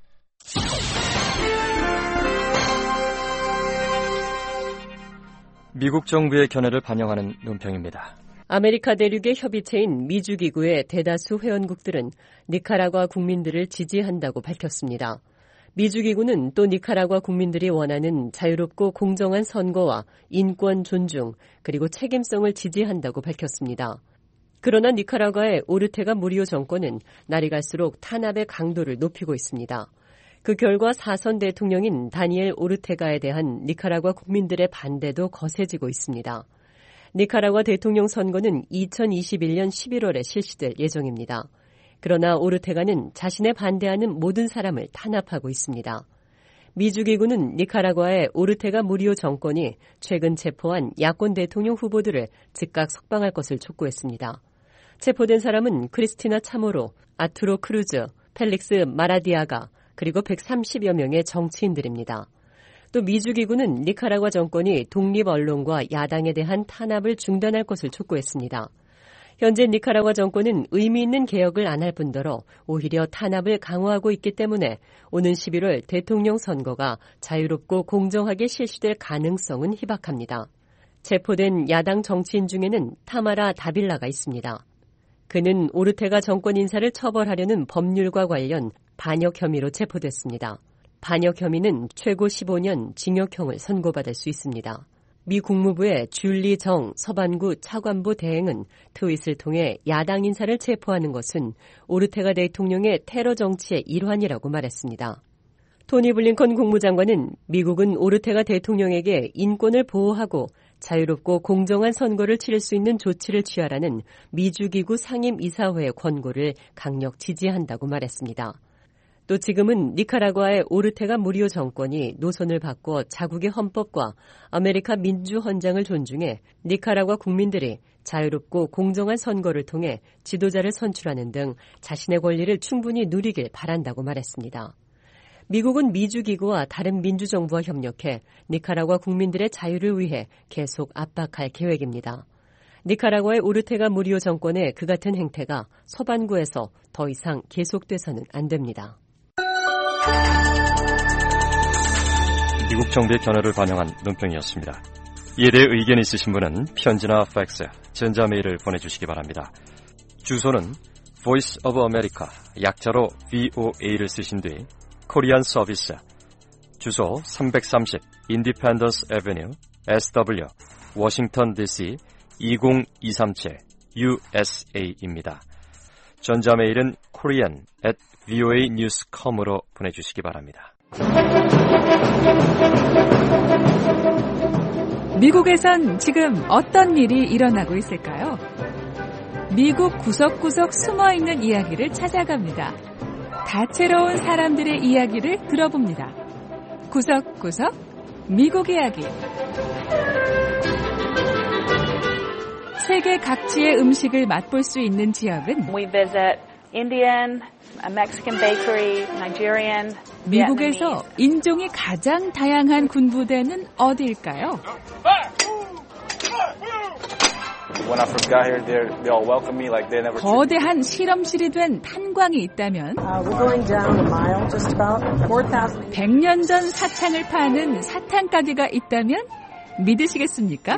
미국 정부의 견해를 반영하는 논평입니다. 아메리카 대륙의 협의체인 미주기구의 대다수 회원국들은 니카라과 국민들을 지지한다고 밝혔습니다. 미주기구는 또 니카라과 국민들이 원하는 자유롭고 공정한 선거와 인권 존중 그리고 책임성을 지지한다고 밝혔습니다. 그러나 니카라과의 오르테가 무리오 정권은 날이 갈수록 탄압의 강도를 높이고 있습니다. 그 결과 사선 대통령인 다니엘 오르테가에 대한 니카라과 국민들의 반대도 거세지고 있습니다. 니카라과 대통령 선거는 이천이십일 년 십일월에 실시될 예정입니다. 그러나 오르테가는 자신에 반대하는 모든 사람을 탄압하고 있습니다. 미주기구는 니카라과의 오르테가 무리오 정권이 최근 체포한 야권 대통령 후보들을 즉각 석방할 것을 촉구했습니다. 체포된 사람은 크리스티나 차모로, 아투로 크루즈, 펠릭스 마라디아가 그리고 백삼십여 명의 정치인들입니다. 또 미주기구는 니카라과 정권이 독립 언론과 야당에 대한 탄압을 중단할 것을 촉구했습니다. 현재 니카라과 정권은 의미 있는 개혁을 안 할 뿐더러 오히려 탄압을 강화하고 있기 때문에 오는 십일월 대통령 선거가 자유롭고 공정하게 실시될 가능성은 희박합니다. 체포된 야당 정치인 중에는 타마라 다빌라가 있습니다. 그는 오르테가 정권 인사를 처벌하려는 법률과 관련 반역 혐의로 체포됐습니다. 반역 혐의는 최고 십오 년 징역형을 선고받을 수 있습니다. 미 국무부의 줄리 정 서반구 차관보 대행은 트윗을 통해 야당 인사를 체포하는 것은 오르테가 대통령의 테러 정치의 일환이라고 말했습니다. 토니 블링컨 국무장관은 미국은 오르테가 대통령에게 인권을 보호하고 자유롭고 공정한 선거를 치를 수 있는 조치를 취하라는 미주기구 상임이사회의 권고를 강력 지지한다고 말했습니다. 또 지금은 니카라과의 오르테가 무리오 정권이 노선을 바꿔 자국의 헌법과 아메리카 민주헌장을 존중해 니카라과 국민들이 자유롭고 공정한 선거를 통해 지도자를 선출하는 등 자신의 권리를 충분히 누리길 바란다고 말했습니다. 미국은 미주기구와 다른 민주정부와 협력해 니카라과 국민들의 자유를 위해 계속 압박할 계획입니다. 니카라과의 오르테가 무리오 정권의 그 같은 행태가 서반구에서 더 이상 계속돼서는 안 됩니다. 미국 정부의 견해를 반영한 논평이었습니다. 이에 대해 의견이 있으신 분은 편지나 팩스, 전자메일을 보내주시기 바랍니다. 주소는 Voice of America, 약자로 브이오에이를 쓰신 뒤 코리안 서비스, 주소 삼백삼십 Independence Avenue, 에스더블유, 워싱턴 디씨 이공이삼칠 유에스에이입니다. 전자메일은 korean at 브이오에이 뉴스 닷컴으로 보내주시기 바랍니다. 미국에선 지금 어떤 일이 일어나고 있을까요? 미국 구석구석 숨어있는 이야기를 찾아갑니다. 다채로운 사람들의 이야기를 들어봅니다. 구석구석 미국 이야기. 세계 각지의 음식을 맛볼 수 있는 지역은 We visit Indian, Mexican bakery, Nigerian, 미국에서 인종이 가장 다양한 군부대는 어디일까요? When I first got here, they all welcomed me like they never. 거대한 실험실이 된 탄광이 있다면 백 년 전 사탕을 파는 사탕 가게가 있다면 믿으시겠습니까?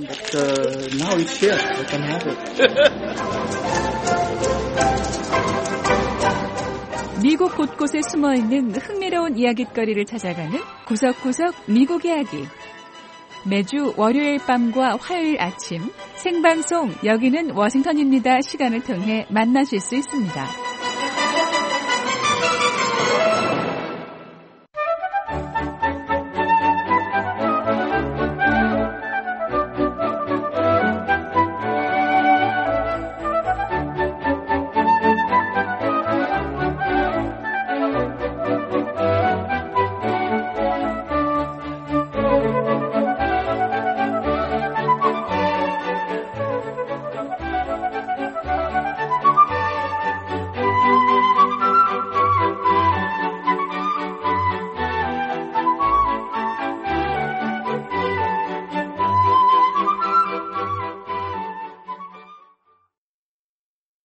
미국 곳곳에 숨어있는 흥미로운 이야깃거리를 찾아가는 구석구석 미국 이야기. 매주 월요일 밤과 화요일 아침 생방송 여기는 워싱턴입니다 시간을 통해 만나실 수 있습니다.